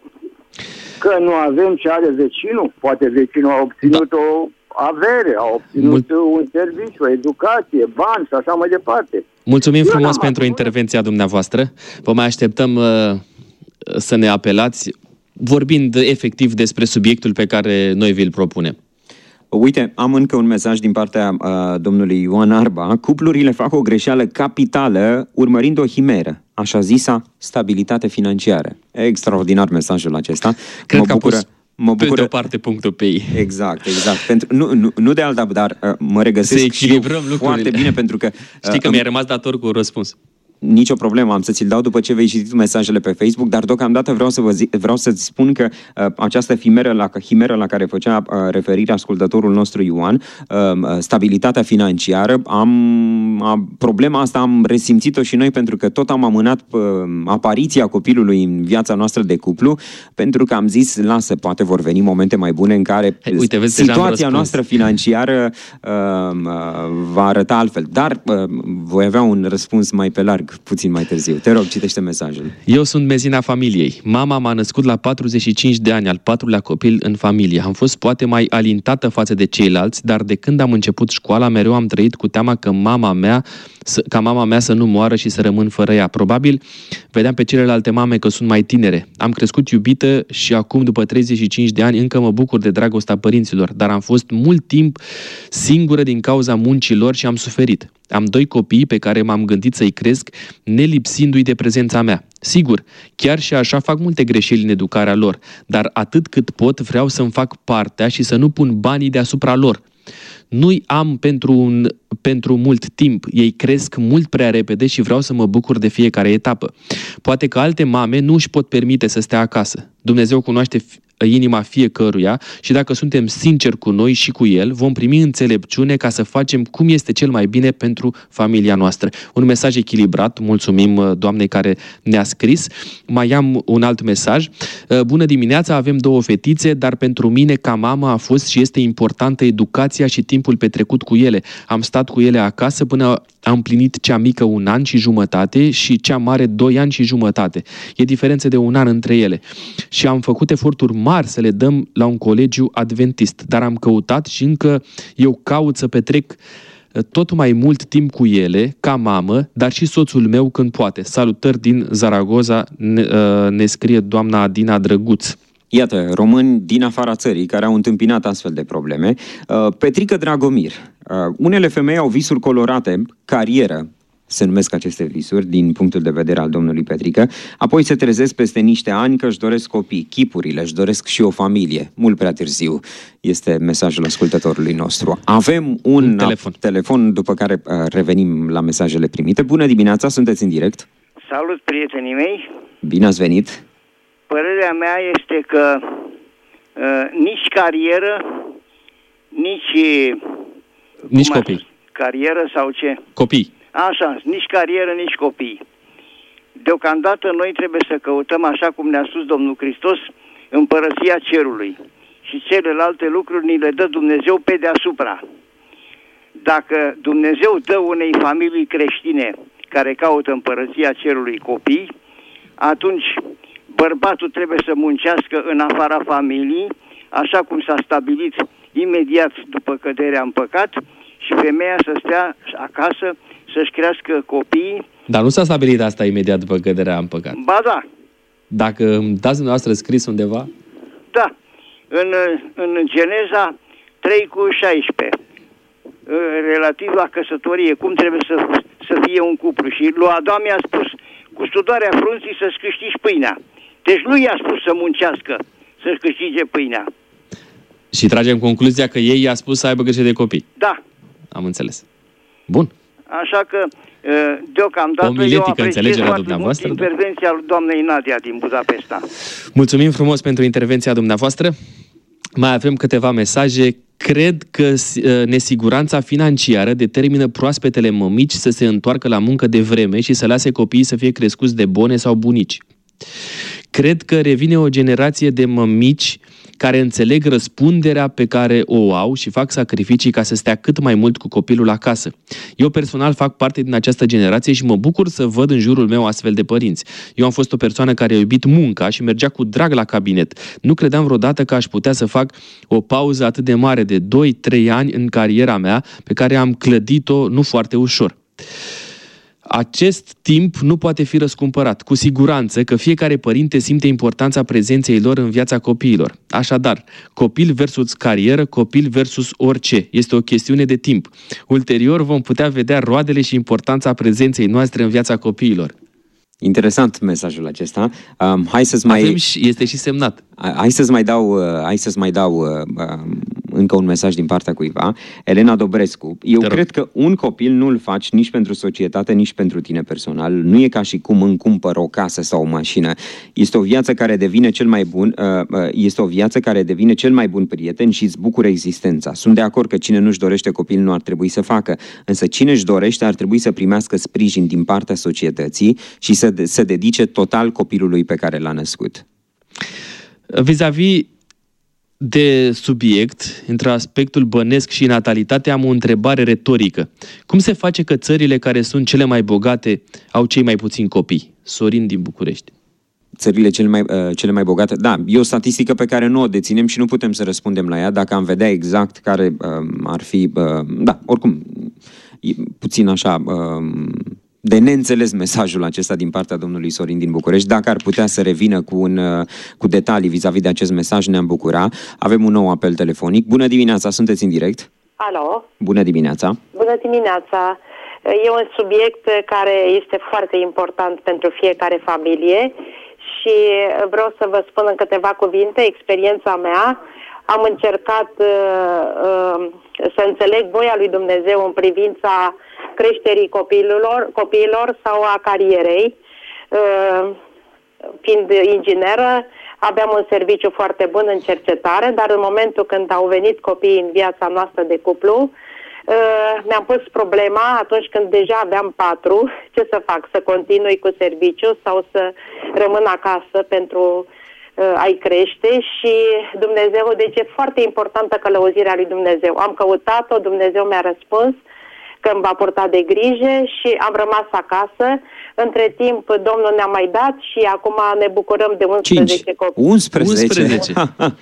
H: Că nu avem ce are vecinul. Poate vecinul a obținut o avere, a obținut un serviciu, o educație, bani și așa mai departe.
C: Mulțumim frumos pentru intervenția dumneavoastră. Vă mai așteptăm să ne apelați, vorbind efectiv despre subiectul pe care noi vi-l propunem.
B: Uite, am încă un mesaj din partea domnului Ioan Arba. Cuplurile fac o greșeală capitală urmărind o himeră, așa zisa stabilitate financiară. Extraordinar mesajul acesta.
C: Cred că pe de-o parte punctul pe ei.
B: Exact. Nu de alta, dar mă regăsesc și eu foarte bine pentru că...
C: Știi că mi-a rămas dator cu un răspuns.
B: Nicio problemă, am să ți-l dau după ce vei citi mesajele pe Facebook, dar deocamdată vreau să-ți spun că această himeră la care făcea referire ascultătorul nostru Ioan, stabilitatea financiară, problema asta am resimțit-o și noi pentru că tot am amânat apariția copilului în viața noastră de cuplu, pentru că am zis, lasă, poate vor veni momente mai bune în care situația noastră financiară va arăta altfel. Dar voi avea un răspuns mai pe larg puțin mai târziu. Te rog, citește mesajul.
C: Eu sunt mezina familiei. Mama m-a născut la 45 de ani, al 4-lea copil în familie. Am fost poate mai alintată față de ceilalți, dar de când am început școala, mereu am trăit cu teama că mama mea să nu moară și să rămân fără ea. Probabil vedeam pe celelalte mame că sunt mai tinere. Am crescut iubită și acum, după 35 de ani, încă mă bucur de dragostea părinților, dar am fost mult timp singură din cauza muncilor și am suferit. Am 2 copii pe care m-am gândit să-i cresc, nelipsindu-i de prezența mea. Sigur, chiar și așa fac multe greșeli în educarea lor, dar atât cât pot vreau să-mi fac partea și să nu pun banii deasupra lor. Nu-i am pentru mult timp, ei cresc mult prea repede și vreau să mă bucur de fiecare etapă. Poate că alte mame nu își pot permite să stea acasă. Dumnezeu cunoaște inima fiecăruia și dacă suntem sinceri cu noi și cu el, vom primi înțelepciune ca să facem cum este cel mai bine pentru familia noastră. Un mesaj echilibrat, mulțumim doamnei care ne-a scris. Mai am un alt mesaj. Bună dimineața, avem 2 fetițe, dar pentru mine ca mamă a fost și este importantă educația și timpul petrecut cu ele. Am stat cu ele acasă până am împlinit cea mică 1 an și jumătate și cea mare 2 ani și jumătate. E diferență de 1 an între ele. Și am făcut eforturi mari să le dăm la un colegiu adventist, dar am căutat și încă eu caut să petrec tot mai mult timp cu ele, ca mamă, dar și soțul meu când poate. Salutări din Zaragoza, ne scrie doamna Adina Drăguț.
B: Iată, români din afara țării care au întâmpinat astfel de probleme. Petrică Dragomir. Unele femei au visuri colorate, carieră, se numesc aceste visuri, din punctul de vedere al domnului Petrică, apoi se trezesc peste niște ani că își doresc copii, chipurile, își doresc și o familie. Mult prea târziu este mesajul ascultătorului nostru. Avem un telefon, după care revenim la mesajele primite. Bună dimineața, sunteți în direct.
I: Salut, prietenii mei.
B: Bine ați venit.
I: Părerea mea este că nici carieră, nici
C: copii.
I: Carieră sau ce?
C: Copii.
I: Așa, nici carieră, nici copii. Deocamdată noi trebuie să căutăm, așa cum ne-a spus Domnul Hristos, împărăția cerului. Și celelalte lucruri ni le dă Dumnezeu pe deasupra. Dacă Dumnezeu dă unei familii creștine care caută împărăția cerului copii, atunci bărbatul trebuie să muncească în afara familiei, așa cum s-a stabilit imediat după căderea în păcat, și femeia să stea acasă să-și crească copiii.
C: Dar nu s-a stabilit asta imediat după căderea în păcat.
I: Ba da.
C: Dacă îmi dați dumneavoastră scris undeva?
I: Da. În Geneza 3:16, relativ la căsătorie, cum trebuie să fie un cuplu. Și lui Adam i-a spus, cu studoarea frunții să-ți câștigi pâinea. Deci nu i-a spus să muncească, să-și câștige pâinea.
C: Și tragem concluzia că ei i-a spus să aibă grijă de copii.
I: Da.
C: Am înțeles. Bun.
I: Așa că, deocamdată, eu apreciez foarte mult intervenția lui doamnei Nadia din Budapesta.
C: Mulțumim frumos pentru intervenția dumneavoastră. Mai avem câteva mesaje. Cred că nesiguranța financiară determină proaspetele mămici să se întoarcă la muncă de vreme și să lase copiii să fie crescuți de bone sau bunici. Cred că revine o generație de mămici care înțeleg răspunderea pe care o au și fac sacrificii ca să stea cât mai mult cu copilul acasă. Eu personal fac parte din această generație și mă bucur să văd în jurul meu astfel de părinți. Eu am fost o persoană care a iubit munca și mergea cu drag la cabinet. Nu credeam vreodată că aș putea să fac o pauză atât de mare de 2-3 ani în cariera mea, pe care am clădit-o nu foarte ușor. Acest timp nu poate fi răscumpărat. Cu siguranță că fiecare părinte simte importanța prezenței lor în viața copiilor. Așadar, copil versus carieră, copil versus orice. Este o chestiune de timp. Ulterior vom putea vedea roadele și importanța prezenței noastre în viața copiilor.
B: Interesant mesajul acesta.
C: Este și semnat.
B: Hai să-ți mai dau încă un mesaj din partea cuiva. Elena Dobrescu. Eu cred că un copil nu-l faci nici pentru societate, nici pentru tine personal. Nu e ca și cum îmi cumpăr o casă sau o mașină. Este o viață care devine cel mai bun prieten și îți bucură existența. Sunt de acord că cine nu-și dorește copil nu ar trebui să facă, însă cine își dorește ar trebui să primească sprijin din partea societății și să se dedice total copilului pe care l-a născut.
C: Vis-a-vis de subiect, între aspectul bănesc și natalitate, am o întrebare retorică. Cum se face că țările care sunt cele mai bogate au cei mai puțini copii? Sorin din București.
B: Țările cele mai bogate? Da, e o statistică pe care nu o deținem și nu putem să răspundem la ea. Dacă am vedea exact care ar fi... oricum, puțin așa... de neînțeles mesajul acesta din partea domnului Sorin din București. Dacă ar putea să revină cu detalii vis-a-vis de acest mesaj, ne-am bucura. Avem un nou apel telefonic. Bună dimineața, sunteți în direct.
J: Alo.
B: Bună dimineața.
J: Bună dimineața. E un subiect care este foarte important pentru fiecare familie și vreau să vă spun în câteva cuvinte experiența mea. Am încercat să înțeleg voia lui Dumnezeu în privința creșterii copiilor sau a carierei. Fiind ingineră, aveam un serviciu foarte bun în cercetare, dar în momentul când au venit copiii în viața noastră de cuplu, mi-am pus problema atunci când deja aveam 4, ce să fac, să continui cu serviciu sau să rămân acasă pentru a-i crește și Dumnezeu, deci e foarte importantă călăuzirea lui Dumnezeu. Am căutat-o, Dumnezeu mi-a răspuns că îmi va purta de grijă și am rămas acasă. Între timp, Domnul ne-a mai dat și acum ne bucurăm de 11 copii.
B: 11?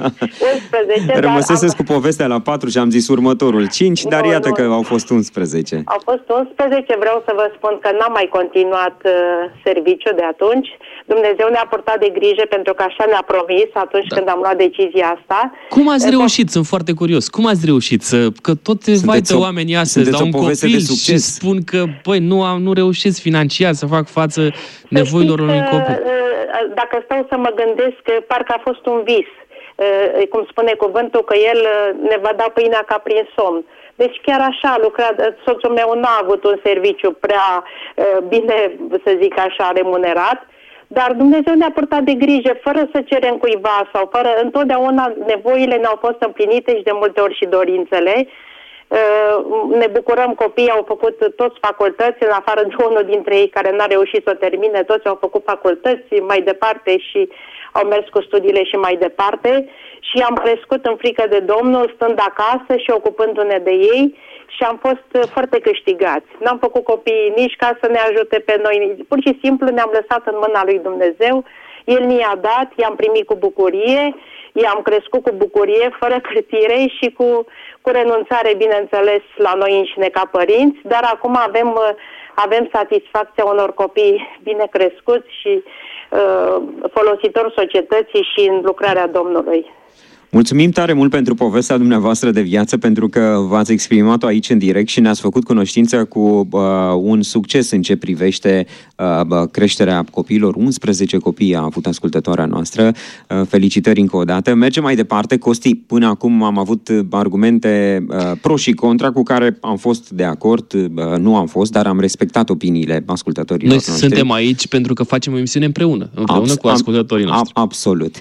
J: 11.
B: Rămăseseți cu povestea la 4 și am zis următorul 5, dar iată că au fost 11.
J: Au fost 11, vreau să vă spun că n-am mai continuat serviciul de atunci. Dumnezeu ne-a purtat de grijă pentru că așa ne-a promis atunci când am luat decizia asta.
C: Cum ați reușit? Sunt foarte curios. Cum ați reușit? Că tot vaită oamenii astăzi la un copil și spun că, băi, nu reușesc financiar să fac față nevoilor unui copil.
J: Dacă stau să mă gândesc, parcă a fost un vis. Cum spune cuvântul, că el ne va da pâinea ca prin somn. Deci chiar așa a lucrat. Soțul meu n-a avut un serviciu prea bine, să zic așa, remunerat, dar Dumnezeu ne-a purtat de grijă, fără să cerem cuiva sau fără, întotdeauna nevoile ne-au fost împlinite și de multe ori și dorințele. Ne bucurăm, copiii au făcut toți facultăți, în afară de unul dintre ei care n-a reușit să o termine, toți au făcut facultăți mai departe și au mers cu studiile și mai departe și am crescut în frică de Domnul, stând acasă și ocupându-ne de ei și am fost foarte câștigați. N-am făcut copiii nici ca să ne ajute pe noi, pur și simplu ne-am lăsat în mâna lui Dumnezeu, El ni-a dat, i-am primit cu bucurie, i-am crescut cu bucurie, fără cârtire și cu renunțare, bineînțeles, la noi înșine ca părinți, dar acum avem satisfacția unor copii bine crescuți și folositori societății și în lucrarea Domnului.
B: Mulțumim tare mult pentru povestea dumneavoastră de viață, pentru că v-ați exprimat-o aici în direct și ne-ați făcut cunoștință cu un succes în ce privește creșterea copiilor. 11 copii a avut ascultătoarea noastră. Felicitări încă o dată. Mergem mai departe. Costi, până acum am avut argumente pro și contra cu care am fost de acord, nu am fost, dar am respectat opiniile ascultătorilor noștri.
C: Noi suntem aici pentru că facem o emisiune împreună cu ascultătorii noștri.
B: Absolut.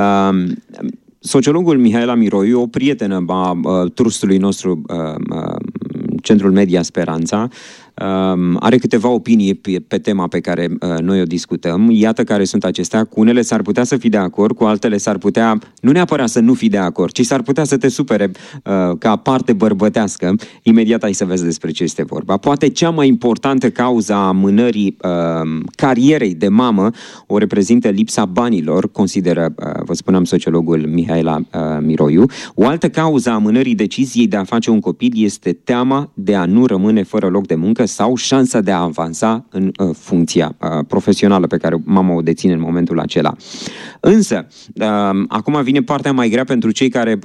B: Sociologul Mihaela Miroiu, o prietenă a trustului nostru, Centrul Media Speranța, are câteva opinii pe tema pe care noi o discutăm. Iată care sunt acestea. Cu unele s-ar putea să fii de acord, cu altele s-ar putea, nu neapărat să nu fii de acord, ci s-ar putea să te supere ca parte bărbătească. Imediat ai să vezi despre ce este vorba. Poate cea mai importantă cauză a amânării carierei de mamă o reprezintă lipsa banilor, consideră, vă spuneam, sociologul Mihaela Miroiu. O altă cauză a amânării deciziei de a face un copil este teama de a nu rămâne fără loc de muncă sau șansa de a avansa în funcția profesională pe care mama o deține în momentul acela. Însă, acum vine partea mai grea pentru cei care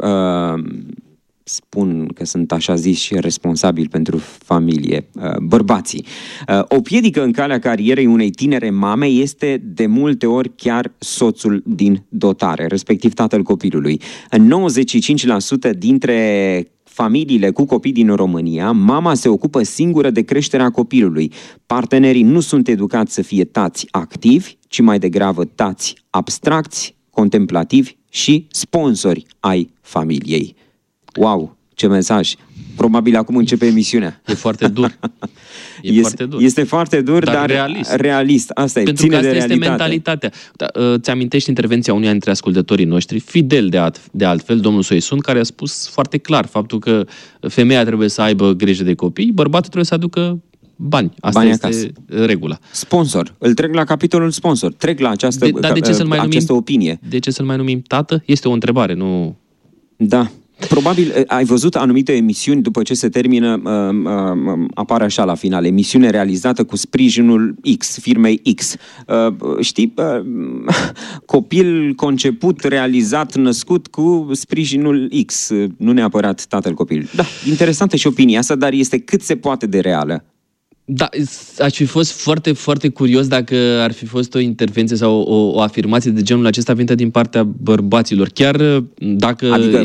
B: spun că sunt așa ziși responsabili pentru familie, bărbații. O piedică în calea carierei unei tinere mame este de multe ori chiar soțul din dotare, respectiv tatăl copilului. În 95% dintre familiile cu copii din România, mama se ocupă singură de creșterea copilului. Partenerii nu sunt educați să fie tați activi, ci mai degrabă tați abstracți, contemplativi și sponsori ai familiei. Wow, ce mesaj! Probabil acum începe emisiunea.
C: E foarte dur.
B: Este foarte dur, dar realist. Asta e,
C: pentru că asta este mentalitatea. Ți amintești intervenția unuia dintre ascultătorii noștri, fidel de altfel, domnul Soisun, care a spus foarte clar faptul că femeia trebuie să aibă grijă de copii, bărbatul trebuie să aducă bani. Asta este acasă. Regula.
B: Sponsor. Îl trec la capitolul sponsor. Trec la această opinie.
C: De ce să-l mai numim tată? Este o întrebare, nu...
B: Da. Probabil ai văzut anumite emisiuni, după ce se termină, apare așa la final, emisiune realizată cu sprijinul X, firmei X. Știi, copil conceput, realizat, născut cu sprijinul X, nu neapărat tatăl copil. Da, interesantă și opinia asta, dar este cât se poate de reală.
C: Da, aș fi fost foarte, foarte curios dacă ar fi fost o intervenție sau o afirmație de genul acesta venită din partea bărbaților. Chiar dacă...
B: Adică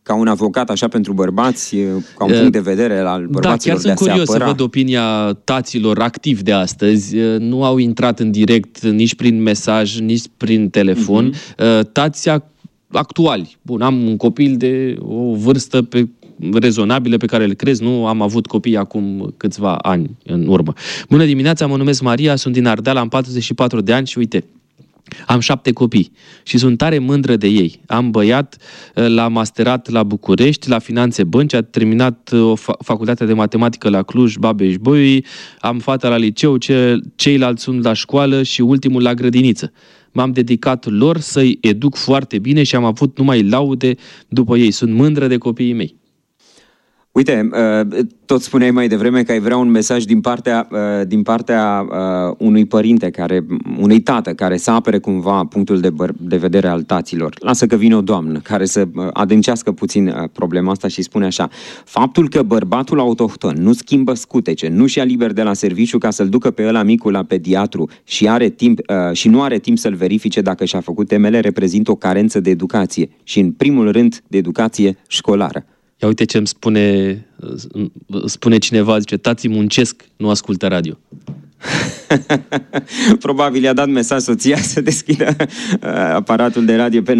B: ca un avocat așa pentru bărbați, ca un punct de vedere al bărbaților de a se apăra? Da, chiar sunt curios să văd
C: opinia taților activi de astăzi. Nu au intrat în direct nici prin mesaj, nici prin telefon. Tați actuali. Bun, am un copil de o vârstă rezonabilă pe care îl crezi, nu am avut copii acum câțiva ani în urmă. Bună dimineața, mă numesc Maria, sunt din Ardeal, am 44 de ani și uite, am 7 copii și sunt tare mândră de ei. Am băiat, l-am masterat la București, la Finanțe Bănci, a terminat o facultate de matematică la Cluj, Babeș-Bolyai, am fata la liceu, ceilalți sunt la școală și ultimul la grădiniță. M-am dedicat lor să-i educ foarte bine și am avut numai laude după ei. Sunt mândră de copiii mei.
B: Uite, tot spuneai mai devreme că ai vrea un mesaj din partea unui părinte, unui tată care să apere cumva punctul de vedere al taților. Lasă că vine o doamnă care să adâncească puțin problema asta și spune așa: faptul că bărbatul autohton nu schimbă scutece, nu-și ia liber de la serviciu ca să-l ducă pe ăla micul la pediatru și nu are timp să-l verifice dacă și-a făcut temele, reprezintă o carență de educație și, în primul rând, de educație școlară.
C: Ia uite ce îmi spune cineva, zice, tații muncesc, nu ascultă radio.
B: Probabil i-a dat mesaj soția să deschidă aparatul de radio pe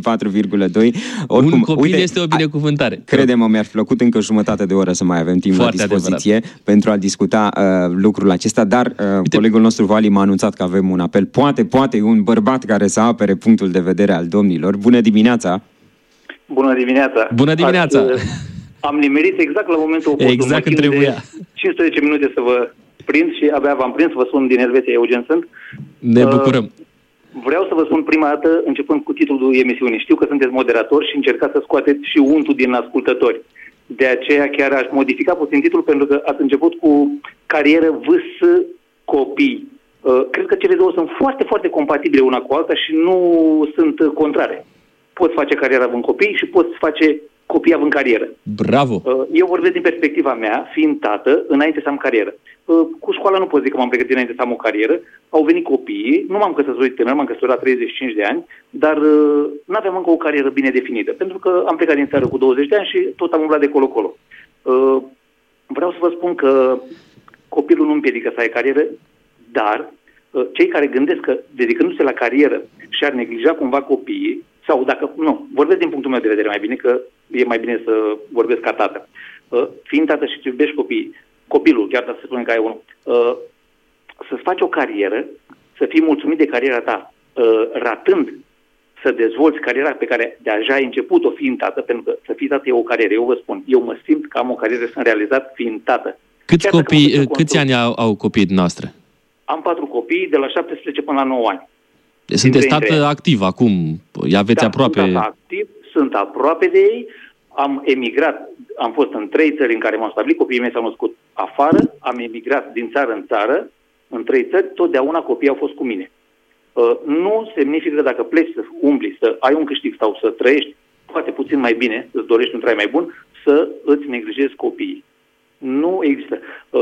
B: 94,2.
C: Oricum, un copil este o binecuvântare.
B: Crede-mă, mi-ar fi plăcut încă jumătate de oră să mai avem timp la dispoziție pentru a discuta lucrul acesta, dar colegul nostru Vali m-a anunțat că avem un apel. Poate un bărbat care să apere punctul de vedere al domnilor. Bună dimineața!
K: Bună dimineața!
C: Bună dimineața!
K: Am nimerit exact la momentul oportun.
C: Exact când trebuia.
K: 15 minute să vă prind și abia v-am prins, vă sun din Elveția, Eugen sunt.
C: Ne bucurăm.
K: Vreau să vă spun prima dată, începând cu titlul emisiunii. Știu că sunteți moderator și încercați să scoateți și untul din ascultători. De aceea chiar aș modifica puțin titlul, pentru că ați început cu carieră, vâs, copii. Cred că cele două sunt foarte, foarte compatibile una cu alta și nu sunt contrare. Poți face carieră având copii și poți face copii având carieră.
C: Bravo!
K: Eu vorbesc din perspectiva mea, fiind tată, înainte să am carieră. Cu școala nu pot zic că m-am pregătit înainte să am o carieră. Au venit copiii, nu m-am căsătorit tânăr, m-am căsătorit la 35 de ani, dar nu aveam încă o carieră bine definită, pentru că am plecat din țară cu 20 de ani și tot am umblat de colo-colo. Vreau să vă spun că copilul nu împiedică să ai carieră, dar cei care gândesc că, dedicându-se la carieră, și-ar neglija cumva copiii, sau dacă, nu, vorbesc din punctul meu de vedere mai bine, că e mai bine să vorbesc ca tată. Fiind tată și îți iubești copilul, chiar dacă se spune că ai unul, să-ți faci o carieră, să fii mulțumit de cariera ta, ratând să dezvolți cariera pe care deja ai început-o fiind tată, pentru că să fii tată e o carieră. Eu vă spun, eu mă simt că am o carieră, sunt realizat fiind tată.
C: Câți ani au copiii noastre?
K: Am 4 copii, de la 17 până la 9 ani.
C: Sunteți tată activ acum, aveți aproape...
K: Sunt aproape de ei, am emigrat, am fost în 3 țări în care m-am stabilit, copiii mei s-au născut afară, am emigrat din țară în țară, în 3 țări, totdeauna copiii au fost cu mine. Nu semnifică dacă pleci să umbli, să ai un câștig sau să trăiești poate puțin mai bine, îți dorești un trai mai bun, să îți neglijezi copiii. Nu există.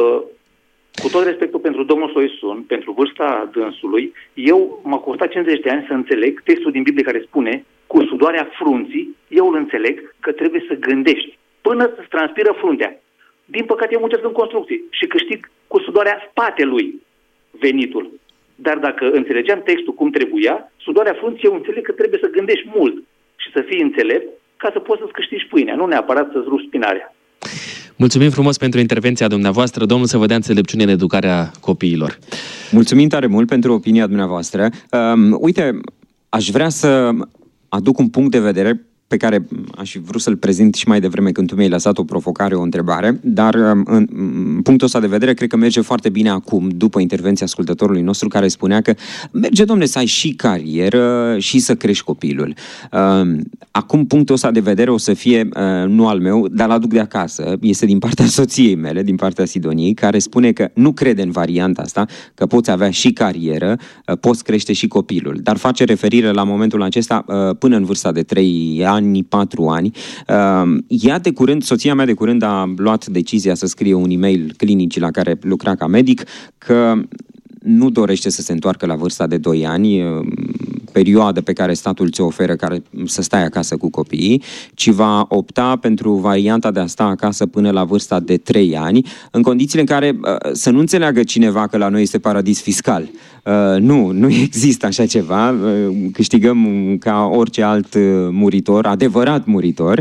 K: Cu tot respectul pentru domnul Soisun, pentru vârsta dânsului, eu m-a costat 50 de ani să înțeleg textul din Biblie care spune, cu sudoarea frunții, eu îl înțeleg că trebuie să gândești până să-ți transpiră fruntea. Din păcate eu muncesc în construcții și câștig cu sudoarea spatelui venitul. Dar dacă înțelegeam textul cum trebuia, sudoarea frunții eu înțeleg că trebuie să gândești mult și să fii înțelept ca să poți să-ți câștigi pâinea, nu neapărat să-ți rupi spinarea.
C: Mulțumim frumos pentru intervenția dumneavoastră. Domnul să vă dea înțelepciune în educarea copiilor.
B: Mulțumim tare mult pentru opinia dumneavoastră. Uite, aș vrea să aduc un punct de vedere pe care aș fi vrut să-l prezint și mai devreme când tu mi-ai lăsat o provocare, o întrebare, dar în punctul ăsta de vedere cred că merge foarte bine acum, după intervenția ascultătorului nostru care spunea că merge, domne, să ai și carieră și să crești copilul. Acum punctul ăsta de vedere o să fie, nu al meu, dar l-aduc de acasă, este din partea soției mele, din partea Sidoniei, care spune că nu crede în varianta asta, că poți avea și carieră, poți crește și copilul, dar face referire la momentul acesta până în vârsta de 3 ani, 4 ani. Ea de curând, soția mea de curând a luat decizia să scrie un e-mail clinicii la care lucra ca medic că nu dorește să se întoarcă la vârsta de 2 ani perioadă pe care statul ți-o oferă, care să stai acasă cu copiii, ci va opta pentru varianta de a sta acasă până la vârsta de 3 ani, în condițiile în care să nu înțeleagă cineva că la noi este paradis fiscal. Nu există așa ceva. Câștigăm ca orice alt muritor, adevărat muritor,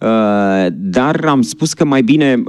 B: dar am spus că mai bine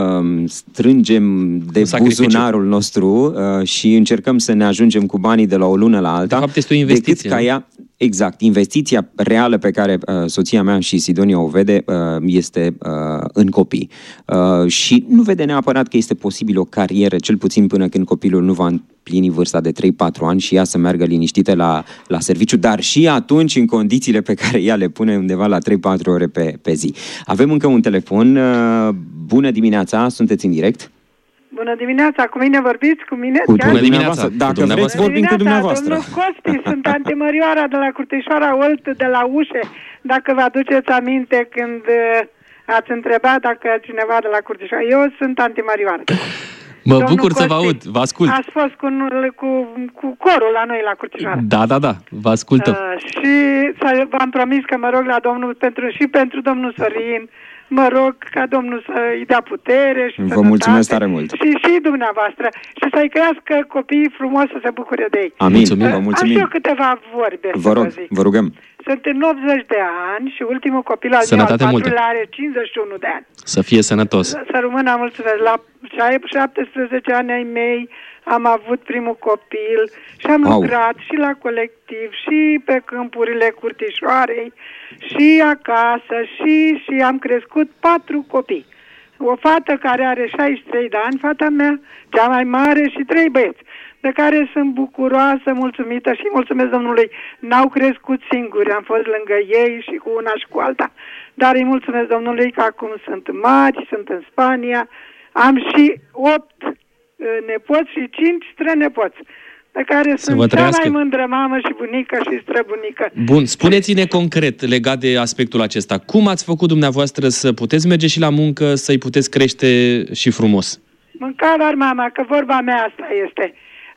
B: strângem de buzunarul nostru și încercăm să ne ajungem cu banii de la o lună la alta.
C: De fapt, este o investiție.
B: Decât ca ea, exact, investiția reală pe care soția mea și Sidonia o vede este în copii. Și nu vede neapărat că este posibil o carieră, cel puțin până când copilul nu va împlini vârsta de 3-4 ani și ea să meargă liniștită la serviciu, dar și atunci în condițiile pe care ea le pune undeva la 3-4 ore pe zi. Avem încă un telefon. Bună dimineața, sunteți în direct?
L: Bună dimineața, cu mine vorbiți? Cu mine?
B: Bună dimineața. Dacă vreți, vorbim cu dumneavoastră.
L: Domnul Costi, sunt Anti Mărioara de la Curtișoara Olt, de la Ușe. Dacă vă aduceți aminte când ați întrebat dacă cineva de la Curtișoara. Eu sunt Anti Mărioara.
C: Mă bucur să vă aud, vă ascult.
L: Ați fost cu corul la noi la Curtișoara.
C: Da, vă ascultăm.
L: Și v-am promis că mă rog la Domnul pentru domnul Sorin, mă rog ca Domnul să-i dea putere și
B: vă mulțumesc tare mult.
L: Și dumneavoastră. Și să-i crească copiii frumos să se bucure de ei.
B: Amin. Vă mulțumim.
L: Am eu câteva vorbe.
B: Vă rog, vă rugăm.
L: Sunt în 80 de ani și ultimul copil al meu, al patrulea, are 51 de ani.
C: Să fie sănătos.
L: Să rămână, mulțumesc. La 17 ani ai mei am avut primul copil și am lucrat și la colectiv și pe câmpurile Curtișoarei și acasă și am crescut 4 copii. O fată care are 63 de ani, fata mea, cea mai mare, și 3 băieți, de care sunt bucuroasă, mulțumită și mulțumesc Domnului. N-au crescut singuri, am fost lângă ei și cu una și cu alta, dar îi mulțumesc Domnului că acum sunt mari, sunt în Spania, am și 8 nepoți și 5 strănepoți, pe care sunt cea mai mândră mamă și bunică și străbunică.
C: Bun, spuneți-ne concret legat de aspectul acesta. Cum ați făcut dumneavoastră să puteți merge și la muncă, să-i puteți crește și frumos?
L: Mâncarea, mama, că vorba mea asta este.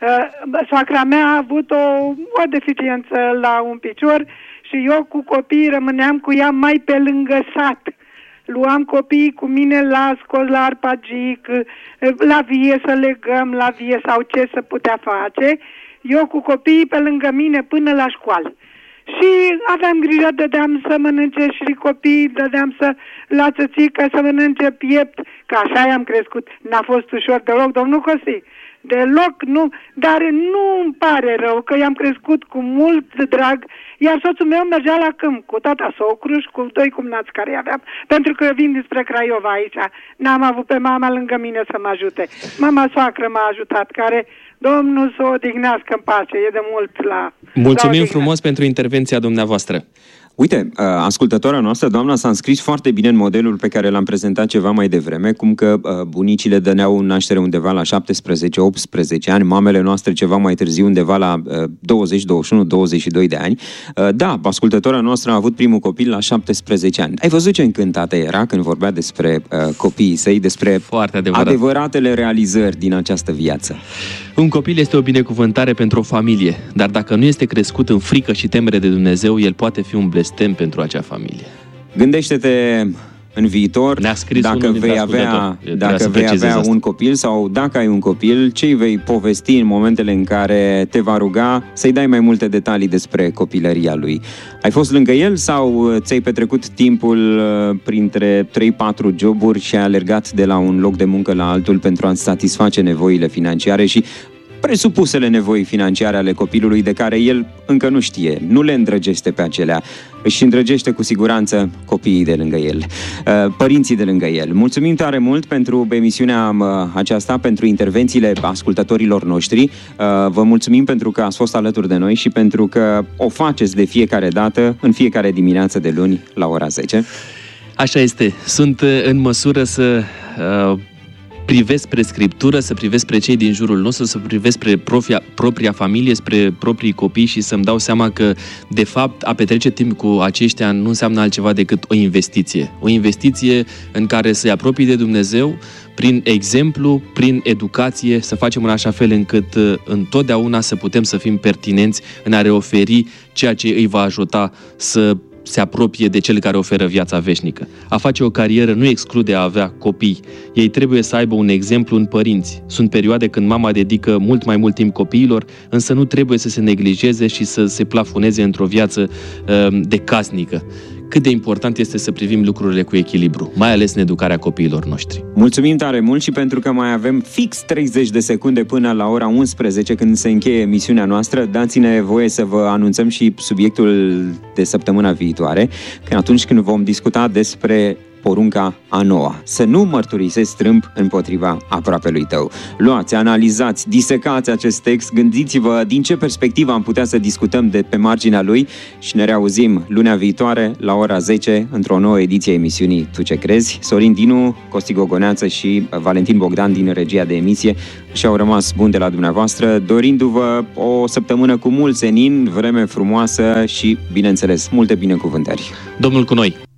L: Soacra mea a avut o deficiență la un picior și eu cu copiii rămâneam cu ea mai pe lângă sat. Luam copiii cu mine la scos, la arpagic, la vie să legăm, la vie sau ce să putea face. Eu cu copiii pe lângă mine până la școală. Și aveam grijă, dădeam să mănânce și copiii, dădeam la țățică să mănânce piept, că așa i-am crescut. N-a fost ușor deloc, domnul Costi. Deloc, nu, dar nu îmi pare rău că i-am crescut cu mult drag, iar soțul meu mergea la câmp cu tata socru și cu 2 cumnați care îi aveam, pentru că eu vin dinspre Craiova aici. N-am avut pe mama lângă mine să mă ajute. Mama soacră m-a ajutat, care Domnul să o odihnească în pace, e de mult la...
C: Mulțumim frumos pentru intervenția dumneavoastră.
B: Uite, ascultătoarea noastră, doamna, s-a înscris foarte bine în modelul pe care l-am prezentat ceva mai devreme, cum că bunicile dăneau în naștere undeva la 17-18 ani, mamele noastre ceva mai târziu undeva la 20, 21, 22 de ani. Da, ascultătoarea noastră a avut primul copil la 17 ani. Ai văzut ce încântată era când vorbea despre copiii săi, despre adevăratele realizări din această viață?
C: Un copil este o binecuvântare pentru o familie, dar dacă nu este crescut în frică și temere de Dumnezeu, el poate fi un blestem pentru acea familie.
B: Gândește-te în viitor, dacă vei avea un copil sau dacă ai un copil, ce îi vei povesti în momentele în care te va ruga să-i dai mai multe detalii despre copilăria lui. Ai fost lângă el sau ți-ai petrecut timpul printre 3-4 joburi și ai alergat de la un loc de muncă la altul pentru a-ți satisface nevoile financiare și presupusele nevoi financiare ale copilului de care el încă nu știe, nu le îndrăgește pe acelea, își îndrăgește cu siguranță copiii de lângă el, părinții de lângă el. Mulțumim tare mult pentru emisiunea aceasta, pentru intervențiile ascultătorilor noștri. Vă mulțumim pentru că ați fost alături de noi și pentru că o faceți de fiecare dată, în fiecare dimineață de luni la ora 10.
C: Așa este. Sunt în măsură să privesc spre Scriptură, să privesc spre cei din jurul nostru, să privesc spre propria familie, spre proprii copii și să-mi dau seama că, de fapt, a petrece timp cu aceștia nu înseamnă altceva decât o investiție. O investiție în care să-i apropii de Dumnezeu prin exemplu, prin educație, să facem în așa fel încât întotdeauna să putem să fim pertinenți în a le oferi ceea ce îi va ajuta să se apropie de cel care oferă viața veșnică. A face o carieră nu exclude a avea copii. Ei trebuie să aibă un exemplu în părinți. Sunt perioade când mama dedică mult mai mult timp copiilor, însă nu trebuie să se neglijeze și să se plafoneze într-o viață de casnică. Cât de important este să privim lucrurile cu echilibru, mai ales în educarea copiilor noștri.
B: Mulțumim tare mult și pentru că mai avem fix 30 de secunde până la ora 11 când se încheie emisiunea noastră, dați-ne voie să vă anunțăm și subiectul de săptămâna viitoare, că atunci când vom discuta despre porunca a noua. Să nu mărturisezi strâmb împotriva aproapelui tău. Luați, analizați, disecați acest text, gândiți-vă din ce perspectivă am putea să discutăm de pe marginea lui și ne reauzim lunea viitoare la ora 10 într-o nouă ediție a emisiunii Tu ce crezi? Sorin Dinu, Costi Gogoneață și Valentin Bogdan din regia de emisie și-au rămas buni de la dumneavoastră, dorindu-vă o săptămână cu mult senin, vreme frumoasă și, bineînțeles, multe binecuvântări.
C: Domnul cu noi!